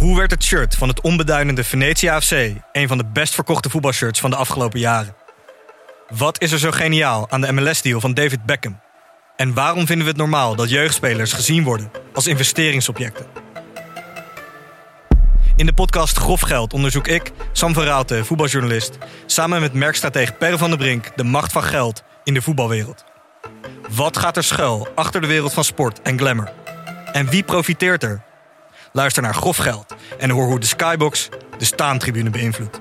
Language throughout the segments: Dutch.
Hoe werd het shirt van het onbeduidende Venetia FC een van de best verkochte voetbalshirts van de afgelopen jaren? Wat is er zo geniaal aan de MLS-deal van David Beckham? En waarom vinden we het normaal dat jeugdspelers gezien worden als investeringsobjecten? In de podcast Grof Geld onderzoek ik, Sam van Raalte, voetbaljournalist, samen met merkstratege Per van der Brink de macht van geld in de voetbalwereld. Wat gaat er schuil achter de wereld van sport en glamour? En wie profiteert er? Luister naar Grof Geld en hoor hoe de Skybox de staantribune beïnvloedt.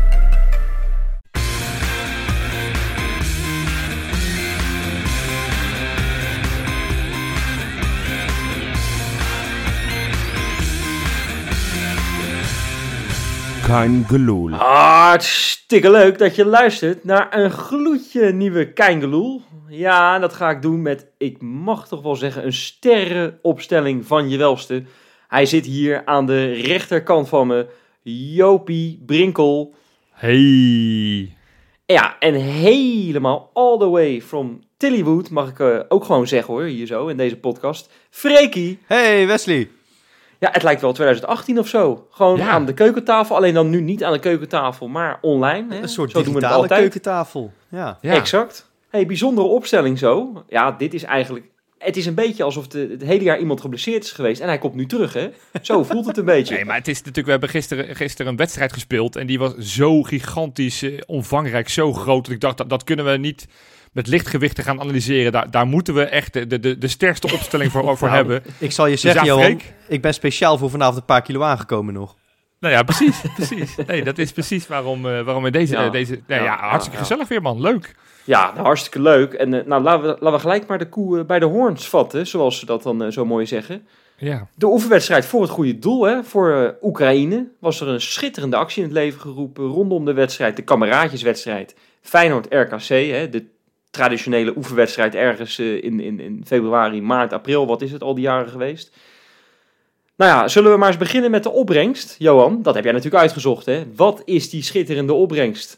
Kein Geloel. Hartstikke leuk dat je luistert naar een gloedje nieuwe Kein Geloel. Ja, dat ga ik doen met, ik mag toch wel zeggen, een sterrenopstelling van je welste. Hij zit hier aan de rechterkant van me, Jopie Brinkel. Hey. Ja, en helemaal all the way from Tillywood, mag ik ook gewoon zeggen hoor, hier zo in deze podcast. Freekie. Hey Wesley. Ja, het lijkt wel 2018 of zo. Gewoon aan de keukentafel, alleen dan nu niet aan de keukentafel, maar online. Hè? Een soort zo doen we het digitale altijd. keukentafel. Ja. Exact. Hey, bijzondere opstelling zo. Ja, dit is eigenlijk... Het is een beetje alsof het hele jaar iemand geblesseerd is geweest en hij komt nu terug, hè? Zo voelt het een beetje. Nee, maar het is natuurlijk... We hebben gisteren een wedstrijd gespeeld en die was zo gigantisch omvangrijk, zo groot, dat ik dacht, dat kunnen we niet met lichtgewichten gaan analyseren. Daar moeten we echt de sterkste opstelling voor hebben. Ik zal je Dus zeggen, ja, Johan, Freek, ik ben speciaal voor vanavond een paar kilo aangekomen nog. Nou ja, precies. Nee, dat is precies waarom we deze... hartstikke gezellig weer, man. Leuk. Ja, nou, hartstikke leuk. En nou, laten we gelijk maar de koe bij de hoorns vatten, zoals ze dat dan zo mooi zeggen. Ja. De oefenwedstrijd voor het goede doel, hè, voor Oekraïne, was er een schitterende actie in het leven geroepen rondom de wedstrijd, de kameraadjeswedstrijd Feyenoord-RKC, hè, de traditionele oefenwedstrijd ergens in februari, maart, april, wat is het al die jaren geweest. Nou ja, zullen we maar eens beginnen met de opbrengst, Johan? Dat heb jij natuurlijk uitgezocht, hè? Wat is die schitterende opbrengst?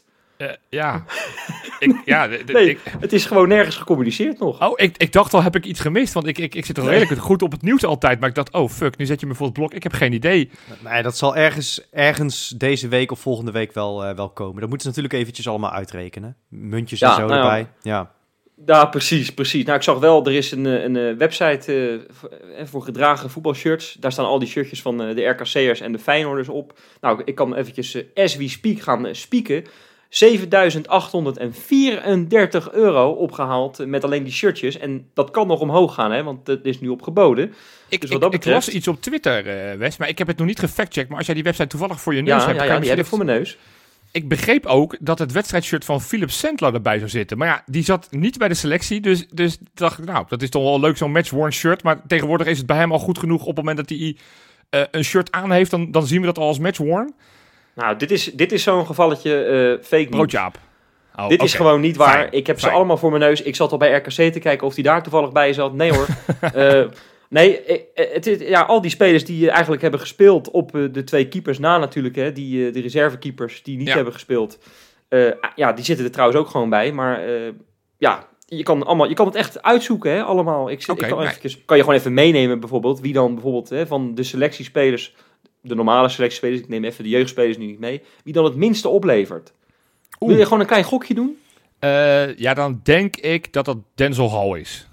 Het is gewoon nergens gecommuniceerd nog. Oh, ik dacht al, heb ik iets gemist? Want ik zit al redelijk goed op het nieuws altijd. Maar ik dacht, oh fuck, nu zet je me voor het blok. Ik heb geen idee. Nee, dat zal ergens deze week of volgende week wel komen. Dat moeten ze natuurlijk eventjes allemaal uitrekenen. Muntjes en zo erbij. Ja, precies. Nou, ik zag wel, er is een website voor gedragen voetbalshirts. Daar staan al die shirtjes van de RKC'ers en de Feyenoorders op. Nou, ik kan eventjes as we speak gaan spieken. €7.834 opgehaald met alleen die shirtjes. En dat kan nog omhoog gaan, hè, want het is nu opgeboden. Dus wat dat betreft... Ik las iets op Twitter, Wes, maar ik heb het nog niet gefactcheckt. Maar als jij die website toevallig voor je neus hebt... Ja, die heb ik voor mijn neus. Ik begreep ook dat het wedstrijdshirt van Philip Sandler erbij zou zitten. Maar ja, die zat niet bij de selectie. Dus dacht ik, nou, dat is toch wel leuk, zo'n match-worn shirt. Maar tegenwoordig is het bij hem al goed genoeg. Op het moment dat hij een shirt aan heeft, dan zien we dat al als match-worn. Nou, dit is zo'n gevalletje fake Broodjaap. Oh, dit is gewoon niet waar. Fijn. Ik heb ze allemaal voor mijn neus. Ik zat al bij RKC te kijken of die daar toevallig bij zat. Nee hoor. Al die spelers die eigenlijk hebben gespeeld op de twee keepers na natuurlijk. Hè, de reservekeepers die niet hebben gespeeld. Die zitten er trouwens ook gewoon bij. Maar je kan het echt uitzoeken, hè, allemaal. Kan je gewoon even meenemen bijvoorbeeld. Wie dan bijvoorbeeld van de selectiespelers, de normale selectiespelers, ik neem even de jeugdspelers nu niet mee, wie dan het minste oplevert. Wil je gewoon een klein gokje doen? Dan denk ik dat Denzel Hall is.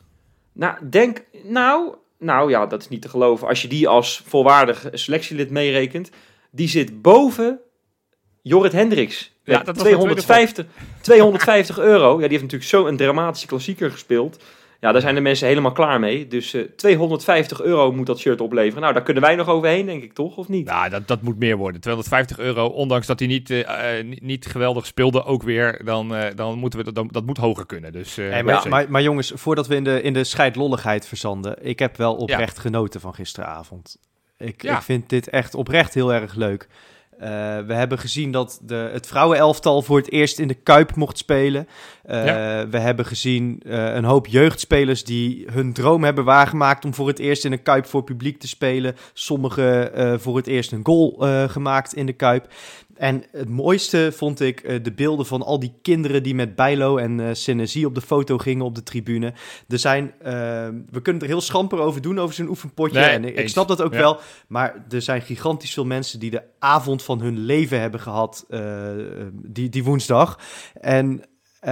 Nou ja, dat is niet te geloven. Als je die als volwaardig selectielid meerekent, die zit boven Jorrit Hendricks. Ja, dat €250. Ja, die heeft natuurlijk zo'n dramatische klassieker gespeeld. Ja, daar zijn de mensen helemaal klaar mee. Dus €250 moet dat shirt opleveren. Nou, daar kunnen wij nog overheen, denk ik, toch? Of niet? Nou, dat moet meer worden. €250, ondanks dat hij niet geweldig speelde ook weer, dan moeten we dat moet hoger kunnen. Dus, maar jongens, voordat we in de scheidlolligheid verzanden, ik heb wel oprecht genoten van gisteravond. Ik vind dit echt oprecht heel erg leuk. We hebben gezien dat het vrouwenelftal voor het eerst in de Kuip mocht spelen. We hebben gezien een hoop jeugdspelers die hun droom hebben waargemaakt om voor het eerst in een Kuip voor publiek te spelen. Sommigen voor het eerst een goal gemaakt in de Kuip. En het mooiste vond ik de beelden van al die kinderen die met Bijlo en Senesi op de foto gingen op de tribune. We kunnen er heel schamper over doen, over zo'n oefenpotje. Nee, en ik snap dat ook wel. Maar er zijn gigantisch veel mensen die de avond van hun leven hebben gehad die woensdag. En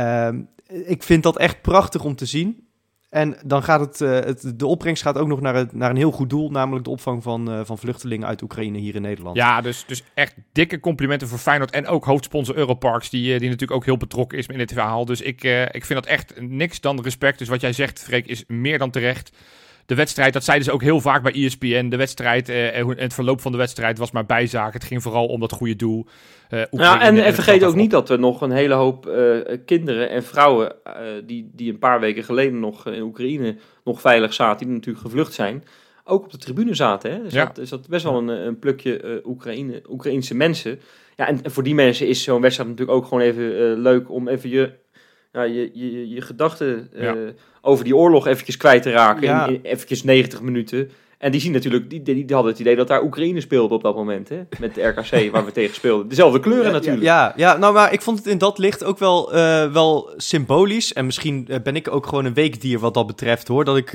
ik vind dat echt prachtig om te zien. En dan gaat de opbrengst gaat ook nog naar een heel goed doel, namelijk de opvang van vluchtelingen uit Oekraïne hier in Nederland. Ja, dus echt dikke complimenten voor Feyenoord en ook hoofdsponsor Europarks, die natuurlijk ook heel betrokken is in dit verhaal. Dus ik vind dat echt niks dan respect. Dus wat jij zegt, Freek, is meer dan terecht. De wedstrijd, dat zeiden ze ook heel vaak bij ESPN. De wedstrijd en het verloop van de wedstrijd was maar bijzaak. Het ging vooral om dat goede doel. En vergeet ook niet dat er nog een hele hoop kinderen en vrouwen die een paar weken geleden nog in Oekraïne nog veilig zaten, die natuurlijk gevlucht zijn, ook op de tribune zaten. Hè? Dus dat best wel een plukje Oekraïense mensen. Ja, en voor die mensen is zo'n wedstrijd natuurlijk ook gewoon even leuk om even je gedachten over die oorlog eventjes kwijt te raken in eventjes 90 minuten. En die zien natuurlijk, die hadden het idee dat daar Oekraïne speelde op dat moment, hè? Met de RKC waar we tegen speelden. Dezelfde kleuren natuurlijk. Ja, nou, maar ik vond het in dat licht ook wel symbolisch. En misschien ben ik ook gewoon een weekdier wat dat betreft, hoor. Dat ik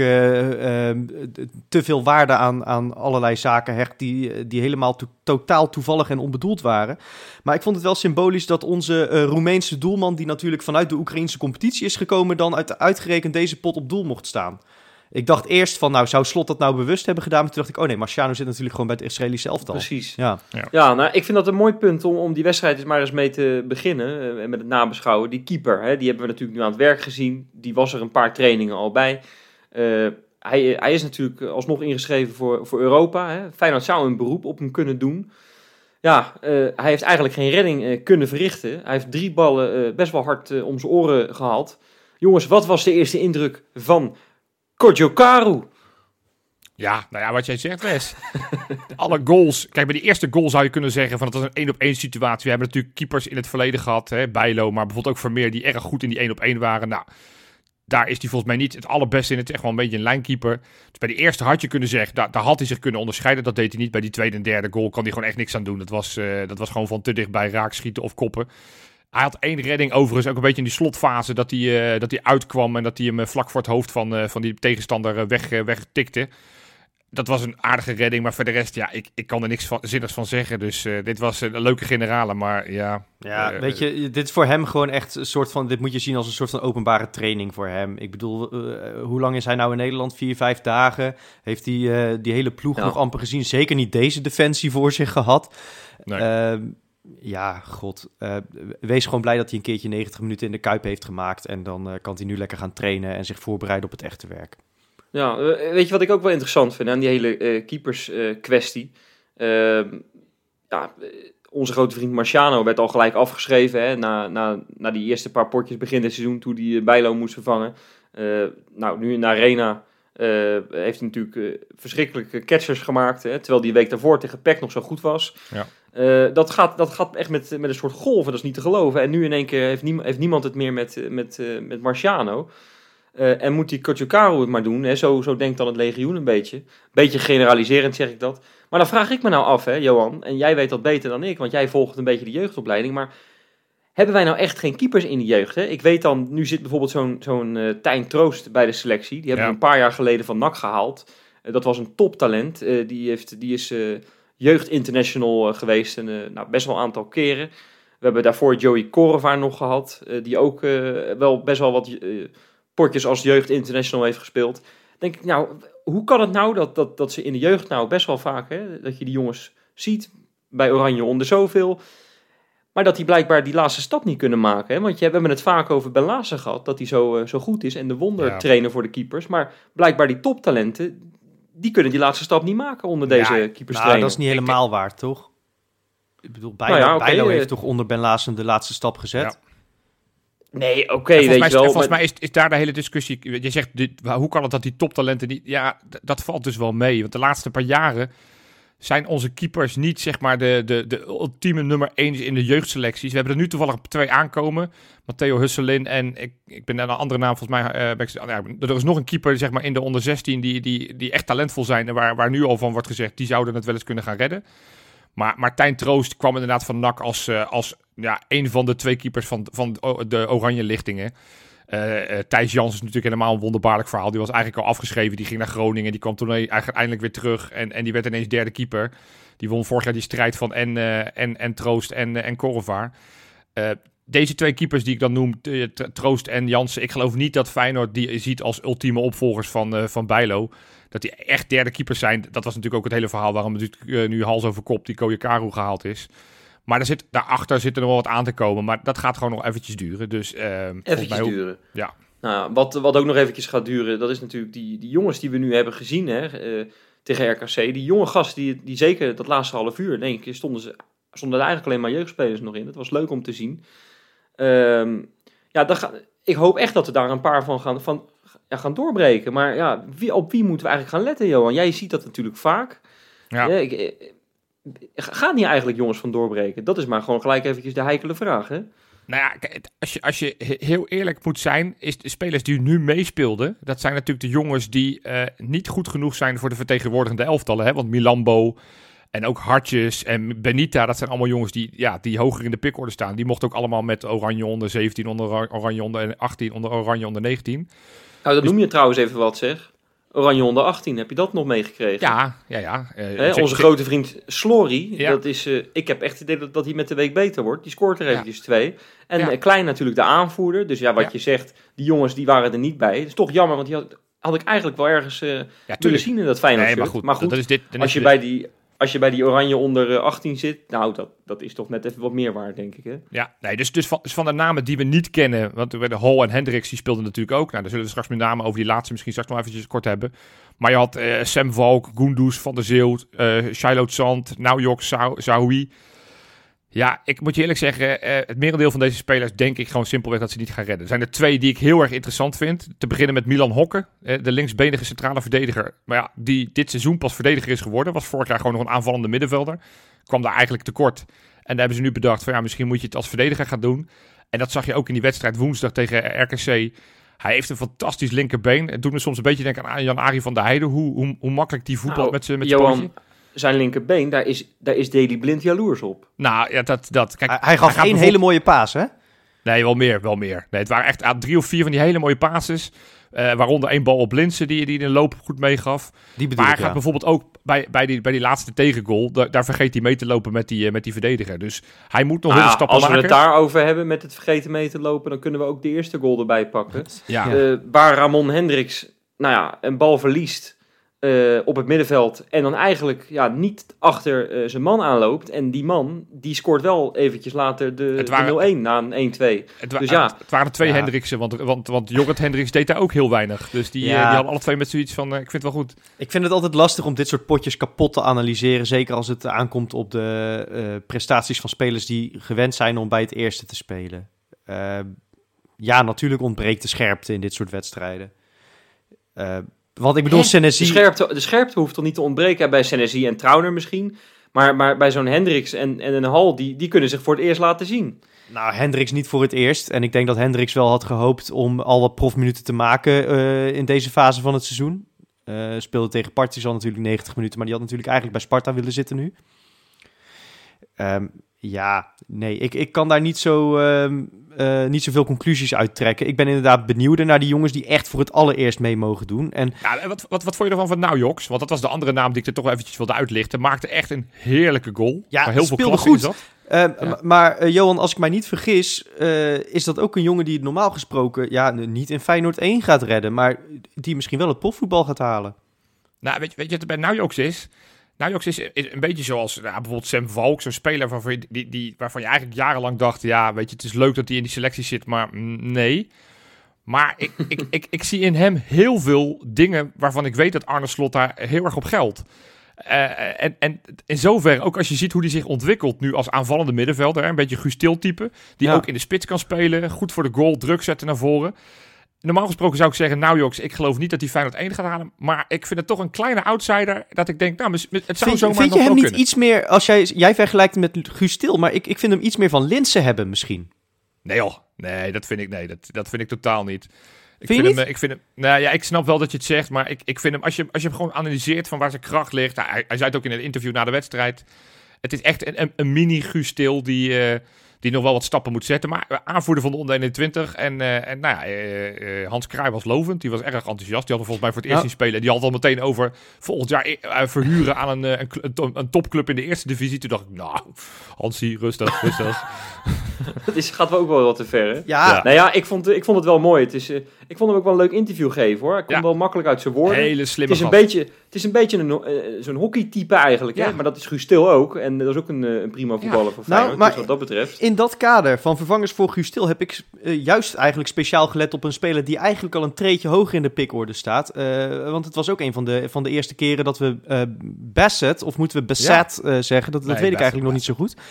te veel waarde aan allerlei zaken hecht die helemaal totaal toevallig en onbedoeld waren. Maar ik vond het wel symbolisch dat onze Roemeense doelman, die natuurlijk vanuit de Oekraïnse competitie is gekomen, dan uitgerekend deze pot op doel mocht staan. Ik dacht eerst van, nou, zou Slot dat nou bewust hebben gedaan? Maar toen dacht ik, oh nee, Marciano zit natuurlijk gewoon bij het Israëlische elftal. Precies. Ja, nou, ik vind dat een mooi punt om die wedstrijd maar eens mee te beginnen. En met het nabeschouwen. Die keeper, hè, die hebben we natuurlijk nu aan het werk gezien. Die was er een paar trainingen al bij. Hij is natuurlijk alsnog ingeschreven voor Europa. Hè. Feyenoord zou een beroep op hem kunnen doen. Ja, hij heeft eigenlijk geen redding kunnen verrichten. Hij heeft 3 ballen best wel hard om zijn oren gehaald. Jongens, wat was de eerste indruk van Cojocaru? Ja, nou ja, wat jij zegt, Wes. Alle goals. Kijk, bij die eerste goal zou je kunnen zeggen van het was een 1-op-1 situatie. We hebben natuurlijk keepers in het verleden gehad, hè, Bijlo, maar bijvoorbeeld ook Vermeer, die erg goed in die 1-op-1 waren. Nou, daar is hij volgens mij niet het allerbeste in. Het is echt wel een beetje een lijnkeeper. Dus bij die eerste had je kunnen zeggen, daar had hij zich kunnen onderscheiden. Dat deed hij niet. Bij die tweede en derde goal kan hij gewoon echt niks aan doen. Dat was gewoon van te dichtbij raak schieten of koppen. Hij had 1 redding overigens, ook een beetje in die slotfase, dat hij uitkwam en dat hij hem vlak voor het hoofd van die tegenstander wegtikte. Dat was een aardige redding, maar voor de rest, ja, ik kan er niks zinnigs van zeggen. Dus dit was een leuke generale, maar ja... Ja, weet je, dit is voor hem gewoon echt een soort van... Dit moet je zien als een soort van openbare training voor hem. Ik bedoel, hoe lang is hij nou in Nederland? 4-5 dagen? Heeft hij die hele ploeg nog amper gezien? Zeker niet deze defensie voor zich gehad. Nee. Ja, god. Wees gewoon blij dat hij een keertje 90 minuten in de Kuip heeft gemaakt. En dan kan hij nu lekker gaan trainen en zich voorbereiden op het echte werk. Ja, weet je wat ik ook wel interessant vind aan die hele keepers kwestie? Onze grote vriend Marciano werd al gelijk afgeschreven, hè, na die eerste paar potjes begin dit seizoen toen hij Bijlo moest vervangen. Nu in de Arena heeft hij natuurlijk verschrikkelijke catchers gemaakt, hè, terwijl die week daarvoor tegen PEC nog zo goed was. Ja. Dat gaat echt met een soort golven, dat is niet te geloven. En nu in één keer heeft niemand het meer met Marciano. En moet die Cojocaru het maar doen. Hè? Zo denkt dan het legioen een beetje. Beetje generaliserend zeg ik dat. Maar dan vraag ik me nou af, hè, Johan. En jij weet dat beter dan ik, want jij volgt een beetje de jeugdopleiding. Maar hebben wij nou echt geen keepers in de jeugd? Hè? Ik weet dan, nu zit bijvoorbeeld zo'n Tijn Troost bij de selectie. Die hebben we een paar jaar geleden van NAC gehaald. Dat was een toptalent. Die is jeugd international geweest. En best wel een aantal keren. We hebben daarvoor Joey Korevaar nog gehad. Die ook wel best wel wat... potjes als jeugd international heeft gespeeld. Denk ik, nou, hoe kan het nou dat ze in de jeugd nou best wel vaak, hè, dat je die jongens ziet bij Oranje onder zoveel, maar dat die blijkbaar die laatste stap niet kunnen maken. Hè? Want we hebben het vaak over Ben Laassen gehad, dat hij zo goed is en de wondertrainer voor de keepers, maar blijkbaar die toptalenten, die kunnen die laatste stap niet maken onder deze keeperstrainer. Nou, dat is niet helemaal waar, toch? Ik bedoel, Bijlo heeft toch onder Ben Laassen de laatste stap gezet? Ja. Nee, oké, weet je wel. Volgens mij is daar de hele discussie... Je zegt, hoe kan het dat die toptalenten niet... Ja, dat valt dus wel mee. Want de laatste paar jaren zijn onze keepers niet, zeg maar, de ultieme nummer 1 in de jeugdselecties. We hebben er nu toevallig 2 aankomen. Matteo Husselin en ik ben een andere naam, volgens mij... er is nog een keeper, zeg maar, in de onder 16 die echt talentvol zijn. En waar nu al van wordt gezegd, die zouden het wel eens kunnen gaan redden. Maar Martijn Troost kwam inderdaad van NAC als een van de 2 keepers van de oranje lichtingen. Thijs Jans is natuurlijk helemaal een wonderbaarlijk verhaal. Die was eigenlijk al afgeschreven. Die ging naar Groningen. Die kwam toen eindelijk weer terug. En die werd ineens 3e keeper. Die won vorig jaar die strijd van en Troost en Korrevaar. Deze 2 keepers die ik dan noem, Troost en Jansen. Ik geloof niet dat Feyenoord die ziet als ultieme opvolgers van Bijlo. Dat die echt 3e keepers zijn. Dat was natuurlijk ook het hele verhaal waarom natuurlijk nu hals over kop die Koyekaru gehaald is. Maar daarachter zit er nog wel wat aan te komen. Maar dat gaat gewoon nog eventjes duren. Dus, eventjes duren. Ja. Nou, wat ook nog eventjes gaat duren, dat is natuurlijk die jongens die we nu hebben gezien tegen RKC. Die jonge gasten, die zeker dat laatste half uur, denk ik, stonden er eigenlijk alleen maar jeugdspelers nog in. Dat was leuk om te zien. Ik hoop echt dat we daar een paar van gaan doorbreken. Maar ja, op wie moeten we eigenlijk gaan letten, Johan? Jij ziet dat natuurlijk vaak. Ja. Gaat niet eigenlijk jongens van doorbreken? Dat is maar gewoon gelijk eventjes de heikele vraag, hè? Nou ja, als je heel eerlijk moet zijn, is de spelers die nu meespeelden, dat zijn natuurlijk de jongens die niet goed genoeg zijn voor de vertegenwoordigende elftallen. Hè? Want Milambo en ook Hartjes en Benita, dat zijn allemaal jongens die hoger in de pikorde staan. Die mochten ook allemaal met Oranje onder 17, onder Oranje onder 18, onder Oranje onder 19. Nou, dat noem je trouwens even wat, zeg. Oranje onder 18, heb je dat nog meegekregen? Ja. Onze grote vriend Slory, dat is, ik heb echt het idee dat hij met de week beter wordt. Die scoort er eventjes 2. En Klein natuurlijk de aanvoerder. Dus wat je zegt, die jongens die waren er niet bij. Dat is toch jammer, want die had ik eigenlijk wel ergens willen zien in dat Feyenoord shirt. Maar goed, dat is als je bij die Oranje onder 18 zit, nou, dat is toch net even wat meer waard, denk ik, hè? Ja, nee, dus van de namen die we niet kennen, want de Hall en Hendricks, die speelden natuurlijk ook. Nou, daar zullen we straks met name over die laatste misschien straks nog eventjes kort hebben. Maar je had Sam Valk, Goendous, Van der Zeeuw, Shiloh Zand, Naujok, Zahoui. Ja, ik moet je eerlijk zeggen, het merendeel van deze spelers denk ik gewoon simpelweg dat ze niet gaan redden. Er zijn er 2 die ik heel erg interessant vind. Te beginnen met Milan Hokke, de linksbenige centrale verdediger. Maar ja, die dit seizoen pas verdediger is geworden. Was vorig jaar gewoon nog een aanvallende middenvelder. Kwam daar eigenlijk tekort. En daar hebben ze nu bedacht van misschien moet je het als verdediger gaan doen. En dat zag je ook in die wedstrijd woensdag tegen RKC. Hij heeft een fantastisch linkerbeen. Het doet me soms een beetje denken aan Jan-Arie van der Heijden. Hoe makkelijk die voetbal met zijn pootje. Zijn linkerbeen, daar is Daley Blind jaloers op. Nou, ja, dat. Kijk, hij gaf één hele mooie paas, hè? Nee, wel meer. Nee, het waren echt 3 of 4 van die hele mooie passes. Waaronder 1 bal op Linssen die in de loop goed meegaf. Maar hij gaat bijvoorbeeld ook bij die laatste tegengoal. Daar vergeet hij mee te lopen met die verdediger. Dus hij moet nog heel stappen maken. Als we het daarover hebben met het vergeten mee te lopen, dan kunnen we ook de eerste goal erbij pakken. Ja. Waar Ramon Hendricks een bal verliest op het middenveld en dan eigenlijk niet achter zijn man aanloopt. En die man, die scoort wel eventjes later de 0-1 na een 1-2. Het waren 2 Hendriksen, want Jorrit Hendricks deed daar ook heel weinig. Dus die hadden alle 2 met zoiets van, ik vind het wel goed. Ik vind het altijd lastig om dit soort potjes kapot te analyseren. Zeker als het aankomt op de prestaties van spelers die gewend zijn om bij het eerste te spelen. Natuurlijk ontbreekt de scherpte in dit soort wedstrijden. Want ik bedoel, Senesi... De scherpte hoeft toch niet te ontbreken bij Senesi en Trauner misschien. Maar bij zo'n Hendricks en een Hal, die kunnen zich voor het eerst laten zien. Nou, Hendricks niet voor het eerst. En ik denk dat Hendricks wel had gehoopt om al wat profminuten te maken in deze fase van het seizoen. Speelde tegen Partizan natuurlijk 90 minuten, maar die had natuurlijk eigenlijk bij Sparta willen zitten nu. Ik kan daar niet zoveel conclusies uit trekken. Ik ben inderdaad benieuwd naar die jongens die echt voor het allereerst mee mogen doen. En wat vond je ervan van Naujoks? Want dat was de andere naam die ik er toch eventjes wilde uitlichten. Maakte echt een heerlijke goal. Ja, heel veel klasse goed. Is dat. Maar Johan, als ik mij niet vergis, is dat ook een jongen die normaal gesproken niet in Feyenoord 1 gaat redden, maar die misschien wel het profvoetbal gaat halen. Nou, weet je wat er bij Naujoks is? Naujoks is een beetje zoals bijvoorbeeld Sam Valk, zo'n speler waarvan je eigenlijk jarenlang dacht, het is leuk dat hij in die selectie zit, maar nee. Maar ik zie in hem heel veel dingen waarvan ik weet dat Arne Slot daar heel erg op geldt. En in zoverre, ook als je ziet hoe hij zich ontwikkelt nu als aanvallende middenvelder, een beetje Guus Til type, die ook in de spits kan spelen, goed voor de goal, druk zetten naar voren. Normaal gesproken zou ik zeggen, Naujoks, ik geloof niet dat hij Feyenoord 1 gaat halen. Maar ik vind het toch een kleine outsider dat ik denk, het zou zomaar vind je hem niet kunnen. Iets meer, als jij vergelijkt met Guus Til, maar ik vind hem iets meer van Linssen hebben misschien. Nee joh, dat vind ik totaal niet. Ik snap wel dat je het zegt, maar ik vind hem, als je hem gewoon analyseert van waar zijn kracht ligt. Hij zei het ook in het interview na de wedstrijd. Het is echt een mini-Guus Til die nog wel wat stappen moet zetten. Maar aanvoerder van de onder 21. Hans Kraai was lovend. Die was erg enthousiast. Die had er volgens mij voor het eerst zien spelen. En die had al meteen over volgend jaar verhuren aan een topclub in de eerste divisie. Toen dacht ik, Hansie, rustig. Dat gaat wel ook wel wat te ver, hè? Ja. Nou ja, ik vond het wel mooi. Ik vond hem ook wel een leuk interview geven, hoor. Hij kon wel makkelijk uit zijn woorden. Hele slimme Het is een beetje zo'n hockeytype eigenlijk, hè? Maar dat is Guus Til ook. En dat is ook een prima voetballer voor Feyenoord. Dus wat dat betreft. In dat kader van vervangers voor Guus Til heb ik juist eigenlijk speciaal gelet op een speler die eigenlijk al een treetje hoger in de pickorde staat. Want het was ook een van de eerste keren dat we Bassett, of moeten we Bassett zeggen? Dat weet ik eigenlijk nog niet zo goed.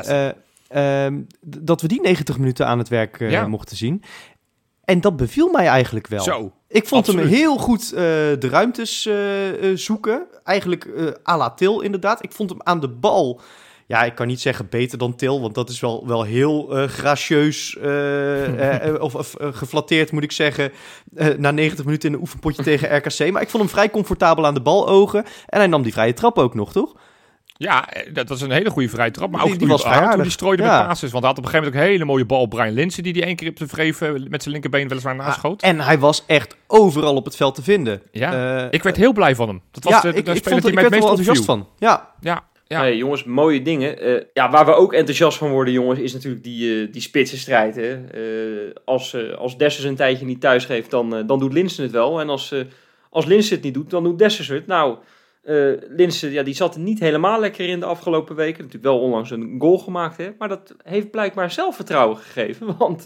Dat we die 90 minuten aan het werk mochten zien. En dat beviel mij eigenlijk wel. Zo, ik vond hem heel goed de ruimtes zoeken. Eigenlijk à la Til inderdaad. Ik vond hem aan de bal... Ja, ik kan niet zeggen beter dan Til, want dat is wel heel gracieus of geflatteerd, moet ik zeggen, na 90 minuten in een oefenpotje tegen RKC. Maar ik vond hem vrij comfortabel aan de bal ogen. En hij nam die vrije trap ook nog, toch? Ja, dat was een hele goede vrije trap. Maar ook die was vrij aardig. Die strooide met passes. Want hij had op een gegeven moment ook een hele mooie bal op Brian Linssen, die 1 keer op zijn vreven met zijn linkerbeen weliswaar naschoot. En hij was echt overal op het veld te vinden. Ja, ik werd heel blij van hem. Dat was de speler die mij het meest enthousiast van. Ja. Hey, jongens, mooie dingen. Waar we ook enthousiast van worden, jongens, is natuurlijk die spitsenstrijd. Hè? Als Dessers een tijdje niet thuis geeft, dan doet Linssen het wel. En als Linssen het niet doet, dan doet Dessers het. Nou, Linssen, die zat er niet helemaal lekker in de afgelopen weken. Natuurlijk wel onlangs een goal gemaakt, hè? Maar dat heeft blijkbaar zelfvertrouwen gegeven. Want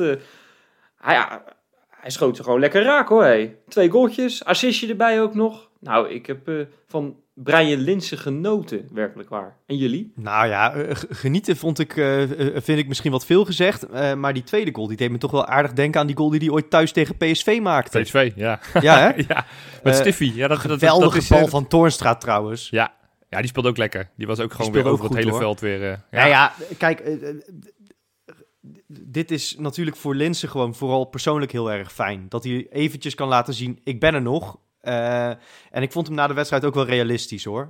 hij schoot ze gewoon lekker raak, hoor. Hey. 2 goaltjes, assistje erbij ook nog. Nou, ik heb van Brian Linssen genoten, werkelijk waar. En jullie? Nou ja, genieten vind ik misschien wat veel gezegd. Maar die tweede goal, die deed me toch wel aardig denken aan die goal die hij ooit thuis tegen PSV maakte. PSV, ja. Ja, hè? Ja, met Stiffy. Ja, geweldige bal van Toornstra trouwens. Ja, die speelde ook lekker. Die was ook gewoon weer over het hele veld weer. Kijk... Dit is natuurlijk voor Linssen gewoon vooral persoonlijk heel erg fijn. Dat hij eventjes kan laten zien, ik ben er nog. En ik vond hem na de wedstrijd ook wel realistisch, hoor.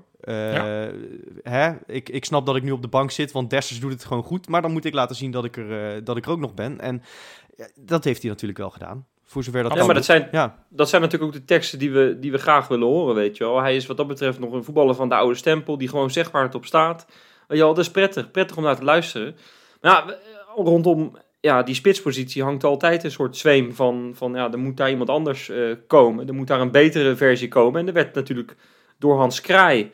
Ik snap dat ik nu op de bank zit, want Dessers doet het gewoon goed. Maar dan moet ik laten zien dat ik er ook nog ben. En dat heeft hij natuurlijk wel gedaan. Voor zover dat maar dat zijn natuurlijk ook de teksten die we graag willen horen, weet je wel. Hij is wat dat betreft nog een voetballer van de oude stempel, die gewoon zeg waar het op staat. Ja, dat is prettig om naar te luisteren. Maar rondom die spitspositie hangt altijd een soort zweem van er moet daar iemand anders komen. Er moet daar een betere versie komen. En er werd natuurlijk door Hans Kraai,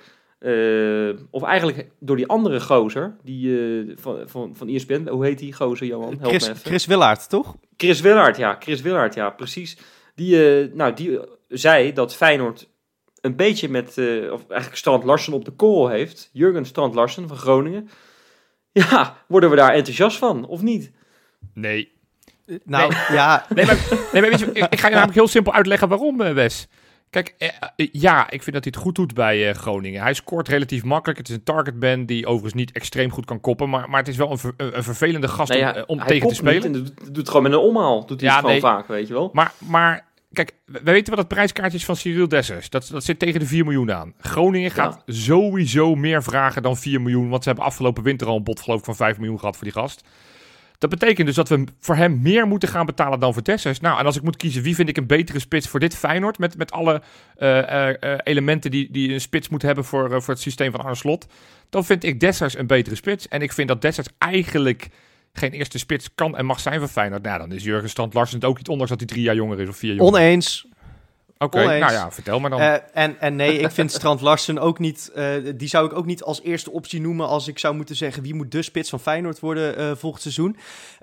of eigenlijk door die andere gozer, die van ESPN, hoe heet die gozer, Johan? Help me even. Chris Willaert, toch? Chris Willaert, precies. Die zei dat Feyenoord een beetje met, of eigenlijk Strand Larsen op de korrel heeft. Jurgen Strand Larsen van Groningen. Ja, worden we daar enthousiast van, of niet? Nee. Ja. Nee, maar weet je, ik ga je namelijk heel simpel uitleggen waarom, Wes. Kijk, ik vind dat hij het goed doet bij Groningen. Hij scoort relatief makkelijk. Het is een targetman die overigens niet extreem goed kan koppen. Maar het is wel een vervelende gast om tegen te spelen. Hij doet het gewoon met een omhaal. Doet hij het gewoon vaak, weet je wel. Maar kijk, we weten wat het prijskaartje is van Cyril Dessers. Dat zit tegen de 4 miljoen aan. Groningen gaat sowieso meer vragen dan 4 miljoen. Want ze hebben afgelopen winter al een bod, geloof ik, van 5 miljoen gehad voor die gast. Dat betekent dus dat we voor hem meer moeten gaan betalen dan voor Dessers. Nou, en als ik moet kiezen, wie vind ik een betere spits voor dit Feyenoord? Met alle elementen die een spits moet hebben voor het systeem van Arne Slot. Dan vind ik Dessers een betere spits. En ik vind dat Dessers eigenlijk geen eerste spits kan en mag zijn voor Feyenoord. Nou, dan is Jurgen Strand Larsen het ook niet, ondanks dat hij 3 jaar jonger is of 4 jaar. Oneens. Oké, nou ja, vertel maar dan. En nee, ik vind Strand Larsen ook niet... die zou ik ook niet als eerste optie noemen als ik zou moeten zeggen wie moet de spits van Feyenoord worden volgend seizoen.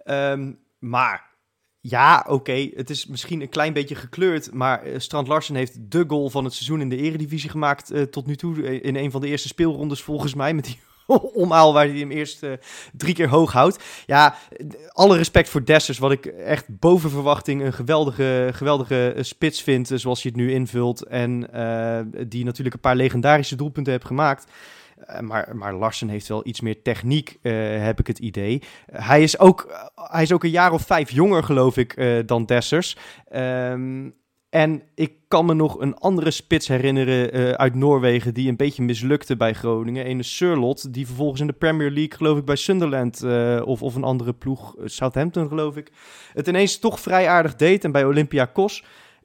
Maar ja, oké, het is misschien een klein beetje gekleurd, maar Strand Larsen heeft de goal van het seizoen in de Eredivisie gemaakt tot nu toe. In een van de eerste speelrondes volgens mij, met die omhaal waar hij hem eerst 3 keer hoog houdt. Ja, alle respect voor Dessers, wat ik echt boven verwachting een geweldige spits vind, zoals hij het nu invult. En die natuurlijk een paar legendarische doelpunten heeft gemaakt. Maar Larsen heeft wel iets meer techniek, heb ik het idee. Hij is ook een jaar of 5 jonger, geloof ik, dan Dessers. En ik kan me nog een andere spits herinneren uit Noorwegen die een beetje mislukte bij Groningen. Ene Sørloth, die vervolgens in de Premier League, geloof ik, bij Sunderland of een andere ploeg, Southampton geloof ik, het ineens toch vrij aardig deed en bij Olympiakos.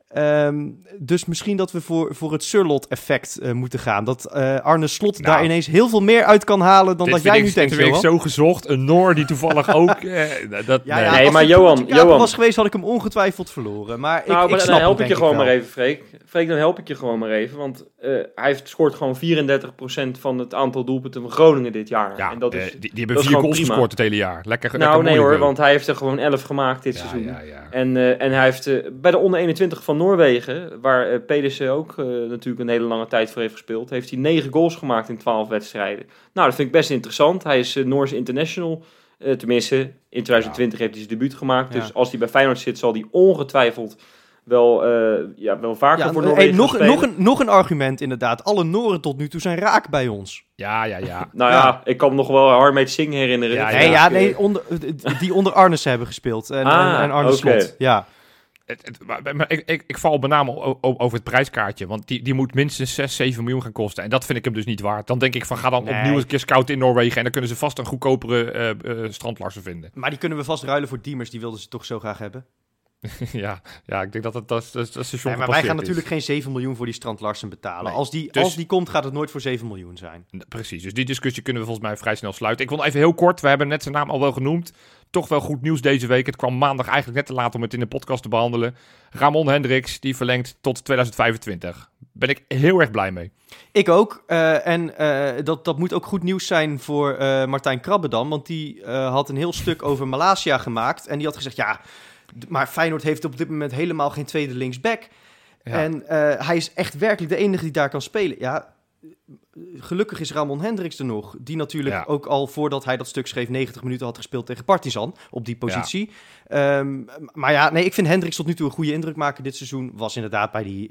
Dus misschien dat we voor het Sørloth-effect moeten gaan. Dat Arne Slot daar ineens heel veel meer uit kan halen dan dat jij nu denkt, Johan. Dit vind ik zo gezocht. Een Noor die toevallig ook... Nee, maar Johan was geweest, had ik hem ongetwijfeld verloren. Maar ik snap dan help hem, ik je gewoon maar even, Freek. Freek, dan help ik je gewoon maar even. Want hij scoort gewoon 34% van het aantal doelpunten van Groningen dit jaar. Ja, en dat is, die hebben 4 goals gescoord het hele jaar. Lekker nee hoor, want hij heeft er gewoon 11 gemaakt dit seizoen. Ja. En hij heeft bij de onder 21 van Noorwegen, waar Pedersen ook natuurlijk een hele lange tijd voor heeft gespeeld, heeft hij 9 goals gemaakt in 12 wedstrijden. Nou, dat vind ik best interessant. Hij is Noorse international. Tenminste, in 2020 heeft hij zijn debuut gemaakt. Ja. Dus als hij bij Feyenoord zit, zal hij ongetwijfeld wel vaker voor Noorwegen spelen. Nog een argument inderdaad. Alle Nooren tot nu toe zijn raak bij ons. Ja. Nou ja, ik kan me nog wel Harmeet Singh herinneren. Die onder Arnes hebben gespeeld. En Arne Slot. Ja. Ik val met name over het prijskaartje. Want die moet minstens 6, 7 miljoen gaan kosten. En dat vind ik hem dus niet waard. Dan denk ik van, ga dan opnieuw een keer scouten in Noorwegen. En dan kunnen ze vast een goedkopere strandlarsen vinden. Maar die kunnen we vast ruilen voor Diemers. Die wilden ze toch zo graag hebben. ja, ik denk dat station maar wij gaan natuurlijk geen 7 miljoen voor die strandlarsen betalen. Nee, als die komt, gaat het nooit voor 7 miljoen zijn. Precies, dus die discussie kunnen we volgens mij vrij snel sluiten. Ik wil even heel kort, we hebben net zijn naam al wel genoemd. Toch wel goed nieuws deze week. Het kwam maandag eigenlijk net te laat om het in de podcast te behandelen. Ramon Hendricks, die verlengt tot 2025. Ben ik heel erg blij mee. Ik ook. Dat moet ook goed nieuws zijn voor Martijn Krabbedam. Want die had een heel stuk over Malasia gemaakt. En die had gezegd, maar Feyenoord heeft op dit moment helemaal geen tweede linksback. Ja. En hij is echt werkelijk de enige die daar kan spelen. Ja, gelukkig is Ramon Hendricks er nog. Die natuurlijk ook al voordat hij dat stuk schreef 90 minuten had gespeeld tegen Partizan op die positie. Ja. Maar ik vind Hendricks tot nu toe een goede indruk maken dit seizoen. Was inderdaad bij die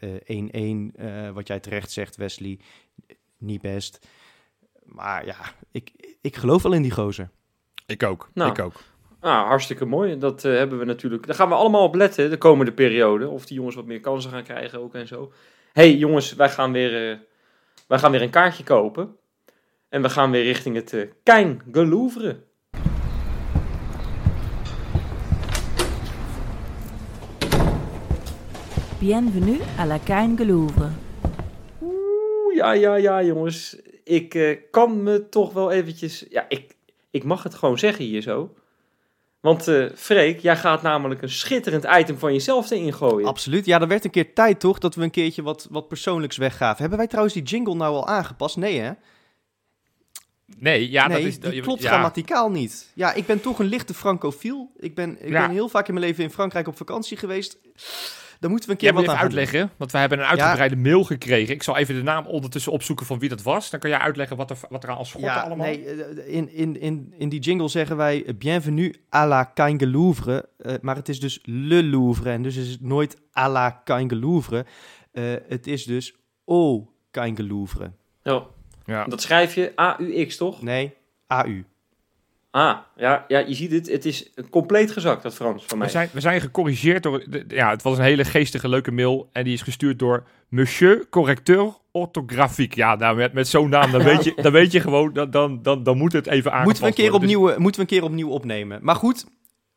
1-1, wat jij terecht zegt, Wesley, niet best. Maar ja, ik geloof wel in die gozer. Ik ook. Hartstikke mooi. Dat hebben we natuurlijk. Daar gaan we allemaal op letten de komende periode. Of die jongens wat meer kansen gaan krijgen ook en zo. Hey jongens, wij gaan weer een kaartje kopen. En we gaan weer richting het Kein Gelouvre. Bienvenue à la Kein Gelouvre. Ja jongens. Ik kan me toch wel eventjes... Ja, ik mag het gewoon zeggen hier zo. Want Freek, jij gaat namelijk een schitterend item van jezelf erin gooien. Absoluut. Ja, er werd een keer tijd toch dat we een keertje wat persoonlijks weggaven. Hebben wij trouwens die jingle nou al aangepast? Nee, hè? Nee, die klopt grammaticaal niet. Ja, ik ben toch een lichte francofiel. Ik ben heel vaak in mijn leven in Frankrijk op vakantie geweest. Dan moeten we een keer wat aan uitleggen. Want wij hebben een uitgebreide mail gekregen. Ik zal even de naam ondertussen opzoeken van wie dat was. Dan kan jij uitleggen wat er aan als schorten allemaal... Nee, in die jingle zeggen wij bienvenue à la Kein Gelouvre. Maar het is dus Le Louvre. En dus is het nooit à la Kein Gelouvre. Het is dus au Kein Gelouvre. Ja. Dat schrijf je A-U-X, toch? Nee, A-U. Ja, je ziet het. Het is compleet gezakt, dat Frans van mij. We zijn gecorrigeerd door... het was een hele geestige, leuke mail. En die is gestuurd door Monsieur Correcteur Orthographique. Ja, nou, met zo'n naam, dan weet je gewoon... Dan moet het even aangepast worden. Moeten we een keer opnieuw opnemen. Maar goed,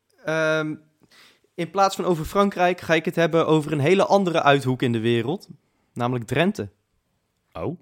in plaats van over Frankrijk ga ik het hebben over een hele andere uithoek in de wereld. Namelijk Drenthe. Oh.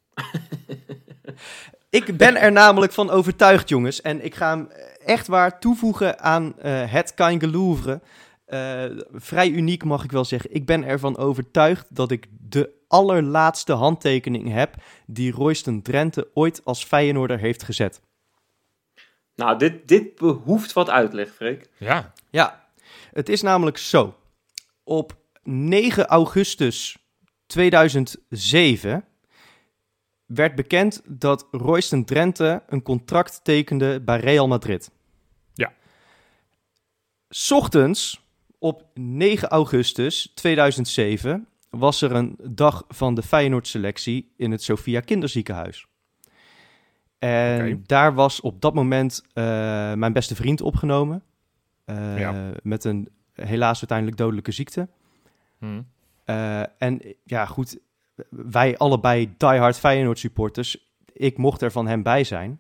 Ik ben er namelijk van overtuigd, jongens. En ik ga hem echt waar toevoegen aan het Kein Gelouvre. Vrij uniek, mag ik wel zeggen. Ik ben ervan overtuigd dat ik de allerlaatste handtekening heb die Royston Drenthe ooit als Feyenoorder heeft gezet. Nou, dit behoeft wat uitleg, Freek. Ja, het is namelijk zo. Op 9 augustus 2007... werd bekend dat Royston Drenthe een contract tekende bij Real Madrid. Ja. 's Ochtends, op 9 augustus 2007, was er een dag van de Feyenoord-selectie in het Sophia Kinderziekenhuis. En daar was op dat moment mijn beste vriend opgenomen. Met een helaas uiteindelijk dodelijke ziekte. En ja, goed, wij allebei diehard Feyenoord supporters. Ik mocht er van hem bij zijn.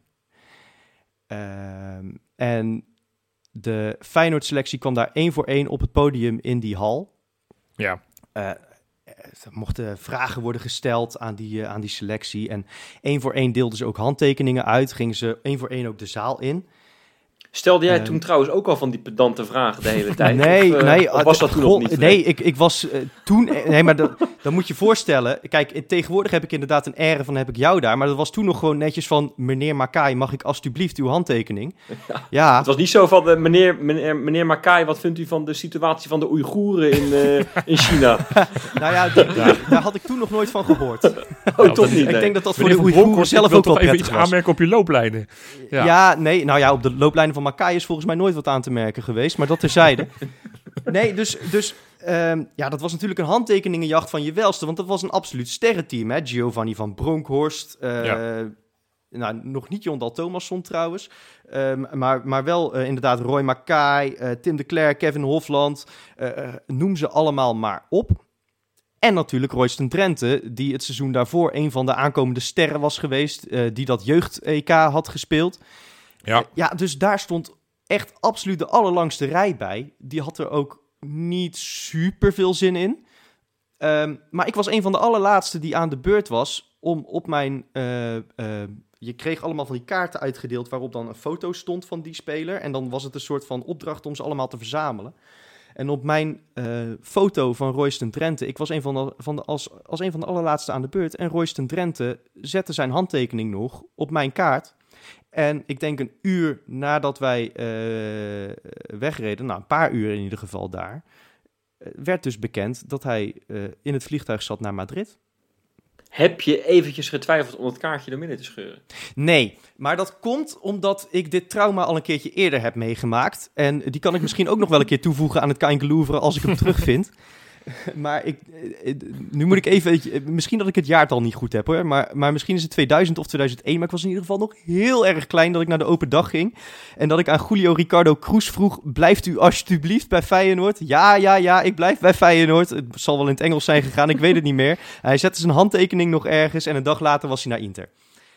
En de Feyenoord selectie kwam daar 1 voor 1 op het podium in die hal. Ja. Er mochten vragen worden gesteld aan die selectie. En 1 voor 1 deelden ze ook handtekeningen uit. Gingen ze 1 voor 1 ook de zaal in. Stelde jij toen trouwens ook al van die pedante vragen de hele tijd? Nee. Of was dat toen nog niet? Nee, ik was toen... Nee, maar dan moet je voorstellen... Kijk, tegenwoordig heb ik inderdaad een air van heb ik jou daar. Maar dat was toen nog gewoon netjes van... Meneer Makai, mag ik alsjeblieft uw handtekening? Ja. Het was niet zo van... meneer Makai, wat vindt u van de situatie van de Oeigoeren in China? Nou ja, daar had ik toen nog nooit van gehoord. Toch niet? Ik denk dat voor de Oeigoeren zelf ook wel even iets aanmerken op je looplijnen. Ja, nee. Nou ja, op de looplijnen van Makai is volgens mij nooit wat aan te merken geweest, maar dat terzijde. Nee, dus dat was natuurlijk een handtekeningenjacht van je welste, want dat was een absoluut sterrenteam, hè? Giovanni van Bronckhorst, nog niet Jon Dahl Tomasson trouwens, maar wel inderdaad Roy Makai, Tim de Cler, Kevin Hofland, noem ze allemaal maar op. En natuurlijk Royston Drenthe, die het seizoen daarvoor een van de aankomende sterren was geweest, die dat jeugd-EK had gespeeld. Ja, dus daar stond echt absoluut de allerlangste rij bij. Die had er ook niet super veel zin in. Maar ik was een van de allerlaatste die aan de beurt was om op mijn... je kreeg allemaal van die kaarten uitgedeeld waarop dan een foto stond van die speler. En dan was het een soort van opdracht om ze allemaal te verzamelen. En op mijn foto van Royston Drenthe, ik was als een van de allerlaatste aan de beurt. En Royston Drenthe zette zijn handtekening nog op mijn kaart. En ik denk een uur nadat wij wegreden, een paar uur in ieder geval daar, werd dus bekend dat hij in het vliegtuig zat naar Madrid. Heb je eventjes getwijfeld om het kaartje er midden te scheuren? Nee, maar dat komt omdat ik dit trauma al een keertje eerder heb meegemaakt. En die kan ik misschien ook nog wel een keer toevoegen aan het Kain Gelouvre als ik hem terugvind. Maar nu moet ik even... Misschien dat ik het jaartal niet goed heb hoor. Maar misschien is het 2000 of 2001. Maar ik was in ieder geval nog heel erg klein dat ik naar de open dag ging. En dat ik aan Julio Ricardo Cruz vroeg... Blijft u alsjeblieft bij Feyenoord? Ja, ik blijf bij Feyenoord. Het zal wel in het Engels zijn gegaan, ik weet het niet meer. Hij zette zijn handtekening nog ergens. En een dag later was hij naar Inter.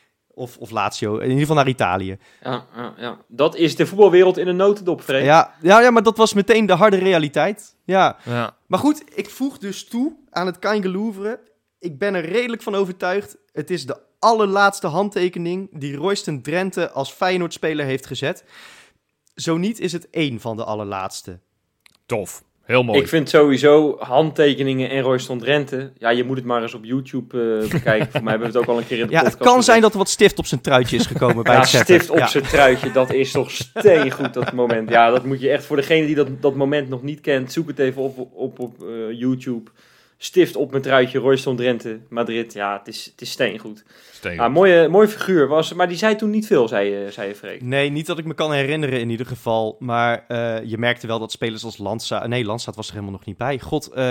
Of Lazio, in ieder geval naar Italië. Ja. Dat is de voetbalwereld in een notendop, Freek. Ja, maar dat was meteen de harde realiteit. Ja. Maar goed, ik voeg dus toe aan het Kain Gelouvre. Ik ben er redelijk van overtuigd. Het is de allerlaatste handtekening die Royston Drenthe als Feyenoord-speler heeft gezet. Zo niet is het één van de allerlaatste. Tof. Heel mooi. Ik vind sowieso handtekeningen en Royston Drenthe... Ja, je moet het maar eens op YouTube bekijken. Voor mij hebben we het ook al een keer in de podcast. Het kan zijn dat er wat stift op zijn truitje is gekomen bij het zetten. Stift op zijn truitje, dat is toch steengoed, dat moment. Ja, dat moet je echt... Voor degene die dat moment nog niet kent, zoek het even op YouTube. Stift op mijn truitje, Royston Drenthe, Madrid. Ja, het is steengoed. Mooi figuur was, maar die zei toen niet veel, zei je Freek. Nee, niet dat ik me kan herinneren in ieder geval. Maar je merkte wel dat spelers als Landsaat... Nee, Landsaat was er helemaal nog niet bij.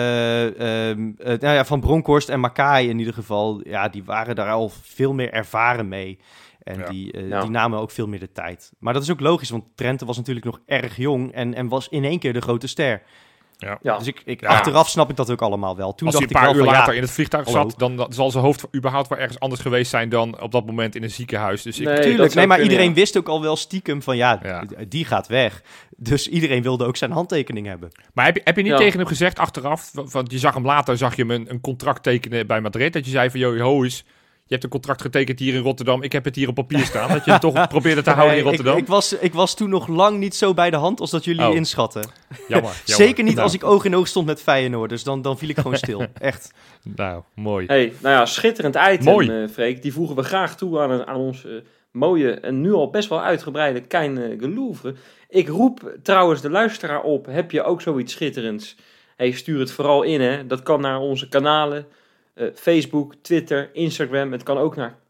Van Bronckhorst en Makai in ieder geval... Ja, die waren daar al veel meer ervaren mee. En die namen ook veel meer de tijd. Maar dat is ook logisch, want Drenthe was natuurlijk nog erg jong... en was in één keer de grote ster... Ja. Dus achteraf snap ik dat ook allemaal wel. Toen als dacht hij een paar uur later in het vliegtuig zat, dan zal zijn hoofd überhaupt wel ergens anders geweest zijn dan op dat moment in een ziekenhuis. Dus maar iedereen wist ook al wel stiekem van die gaat weg. Dus iedereen wilde ook zijn handtekening hebben. Maar heb je niet tegen hem gezegd achteraf, want je zag hem later, zag je hem een contract tekenen bij Madrid, dat je zei van, je hebt een contract getekend hier in Rotterdam. Ik heb het hier op papier staan. Dat je het toch probeerde te houden in Rotterdam. Ik was toen nog lang niet zo bij de hand als dat jullie inschatten. Jammer. Zeker niet als ik oog in oog stond met Feyenoord. Dus dan viel ik gewoon stil. Echt. Nou, mooi. Schitterend item, Freek. Die voegen we graag toe aan ons mooie en nu al best wel uitgebreide Kain Gelouvre. Ik roep trouwens de luisteraar op. Heb je ook zoiets schitterends? Stuur het vooral in. Hè. Dat kan naar onze kanalen. Facebook, Twitter, Instagram. Het kan ook naar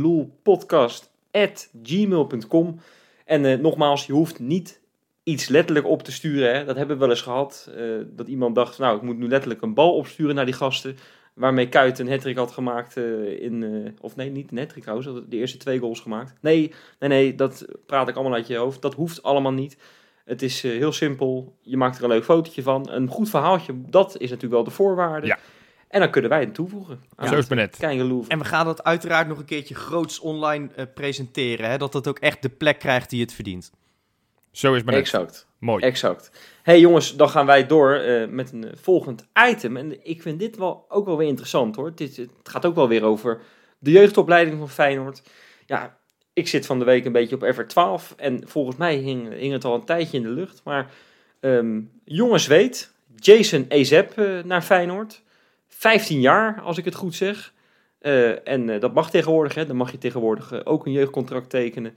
kaingeloelpodcast@gmail.com. En nogmaals, je hoeft niet iets letterlijk op te sturen. Hè. Dat hebben we wel eens gehad. Dat iemand dacht, ik moet nu letterlijk een bal opsturen naar die gasten. Waarmee Kuyt een hattrick had gemaakt niet een hattrick trouwens. De eerste 2 goals gemaakt. Nee, dat praat ik allemaal uit je hoofd. Dat hoeft allemaal niet. Het is heel simpel. Je maakt er een leuk fotootje van. Een goed verhaaltje, dat is natuurlijk wel de voorwaarde. Ja. En dan kunnen wij het toevoegen. Zo is het net. En we gaan dat uiteraard nog een keertje groots online presenteren. Hè? Dat dat ook echt de plek krijgt die het verdient. Zo is het net. Exact. Mooi. Exact. Hey jongens, dan gaan wij door met een volgend item. En ik vind dit ook wel weer interessant hoor. Het gaat ook wel weer over de jeugdopleiding van Feyenoord. Ja, ik zit van de week een beetje op FR12. En volgens mij hing het al een tijdje in de lucht. Maar jonge Zweed, Jason Ezep naar Feyenoord. 15 jaar, als ik het goed zeg. En dat mag tegenwoordig. Hè. Dan mag je tegenwoordig ook een jeugdcontract tekenen.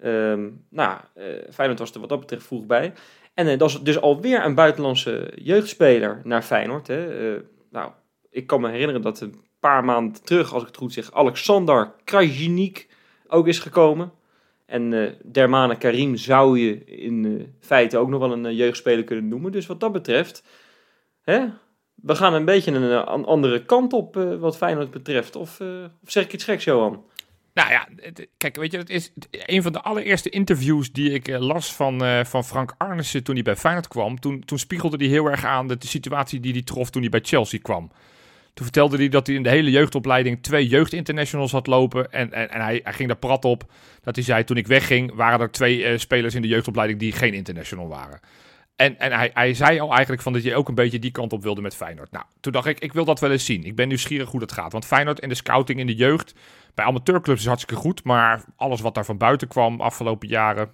Feyenoord was er wat dat betreft vroeg bij. En dat is dus alweer een buitenlandse jeugdspeler naar Feyenoord. Hè. Ik kan me herinneren dat een paar maanden terug, als ik het goed zeg, Alexander Krajnik ook is gekomen. En Dermane Karim zou je in feite ook nog wel een jeugdspeler kunnen noemen. Dus wat dat betreft, hè, we gaan een beetje een andere kant op wat Feyenoord betreft. Of zeg ik iets geks, Johan? Nou ja, kijk, weet je, het is een van de allereerste interviews die ik las van Frank Arnissen toen hij bij Feyenoord kwam. Toen spiegelde hij heel erg aan de situatie die hij trof toen hij bij Chelsea kwam. Toen vertelde hij dat hij in de hele jeugdopleiding 2 jeugdinternationals had lopen. En hij ging daar prat op dat hij zei, toen ik wegging, waren er 2 spelers in de jeugdopleiding die geen international waren. En hij zei al eigenlijk van dat je ook een beetje die kant op wilde met Feyenoord. Nou, toen dacht ik wil dat wel eens zien. Ik ben nieuwsgierig hoe dat gaat. Want Feyenoord en de scouting in de jeugd bij amateurclubs is hartstikke goed. Maar alles wat daar van buiten kwam afgelopen jaren,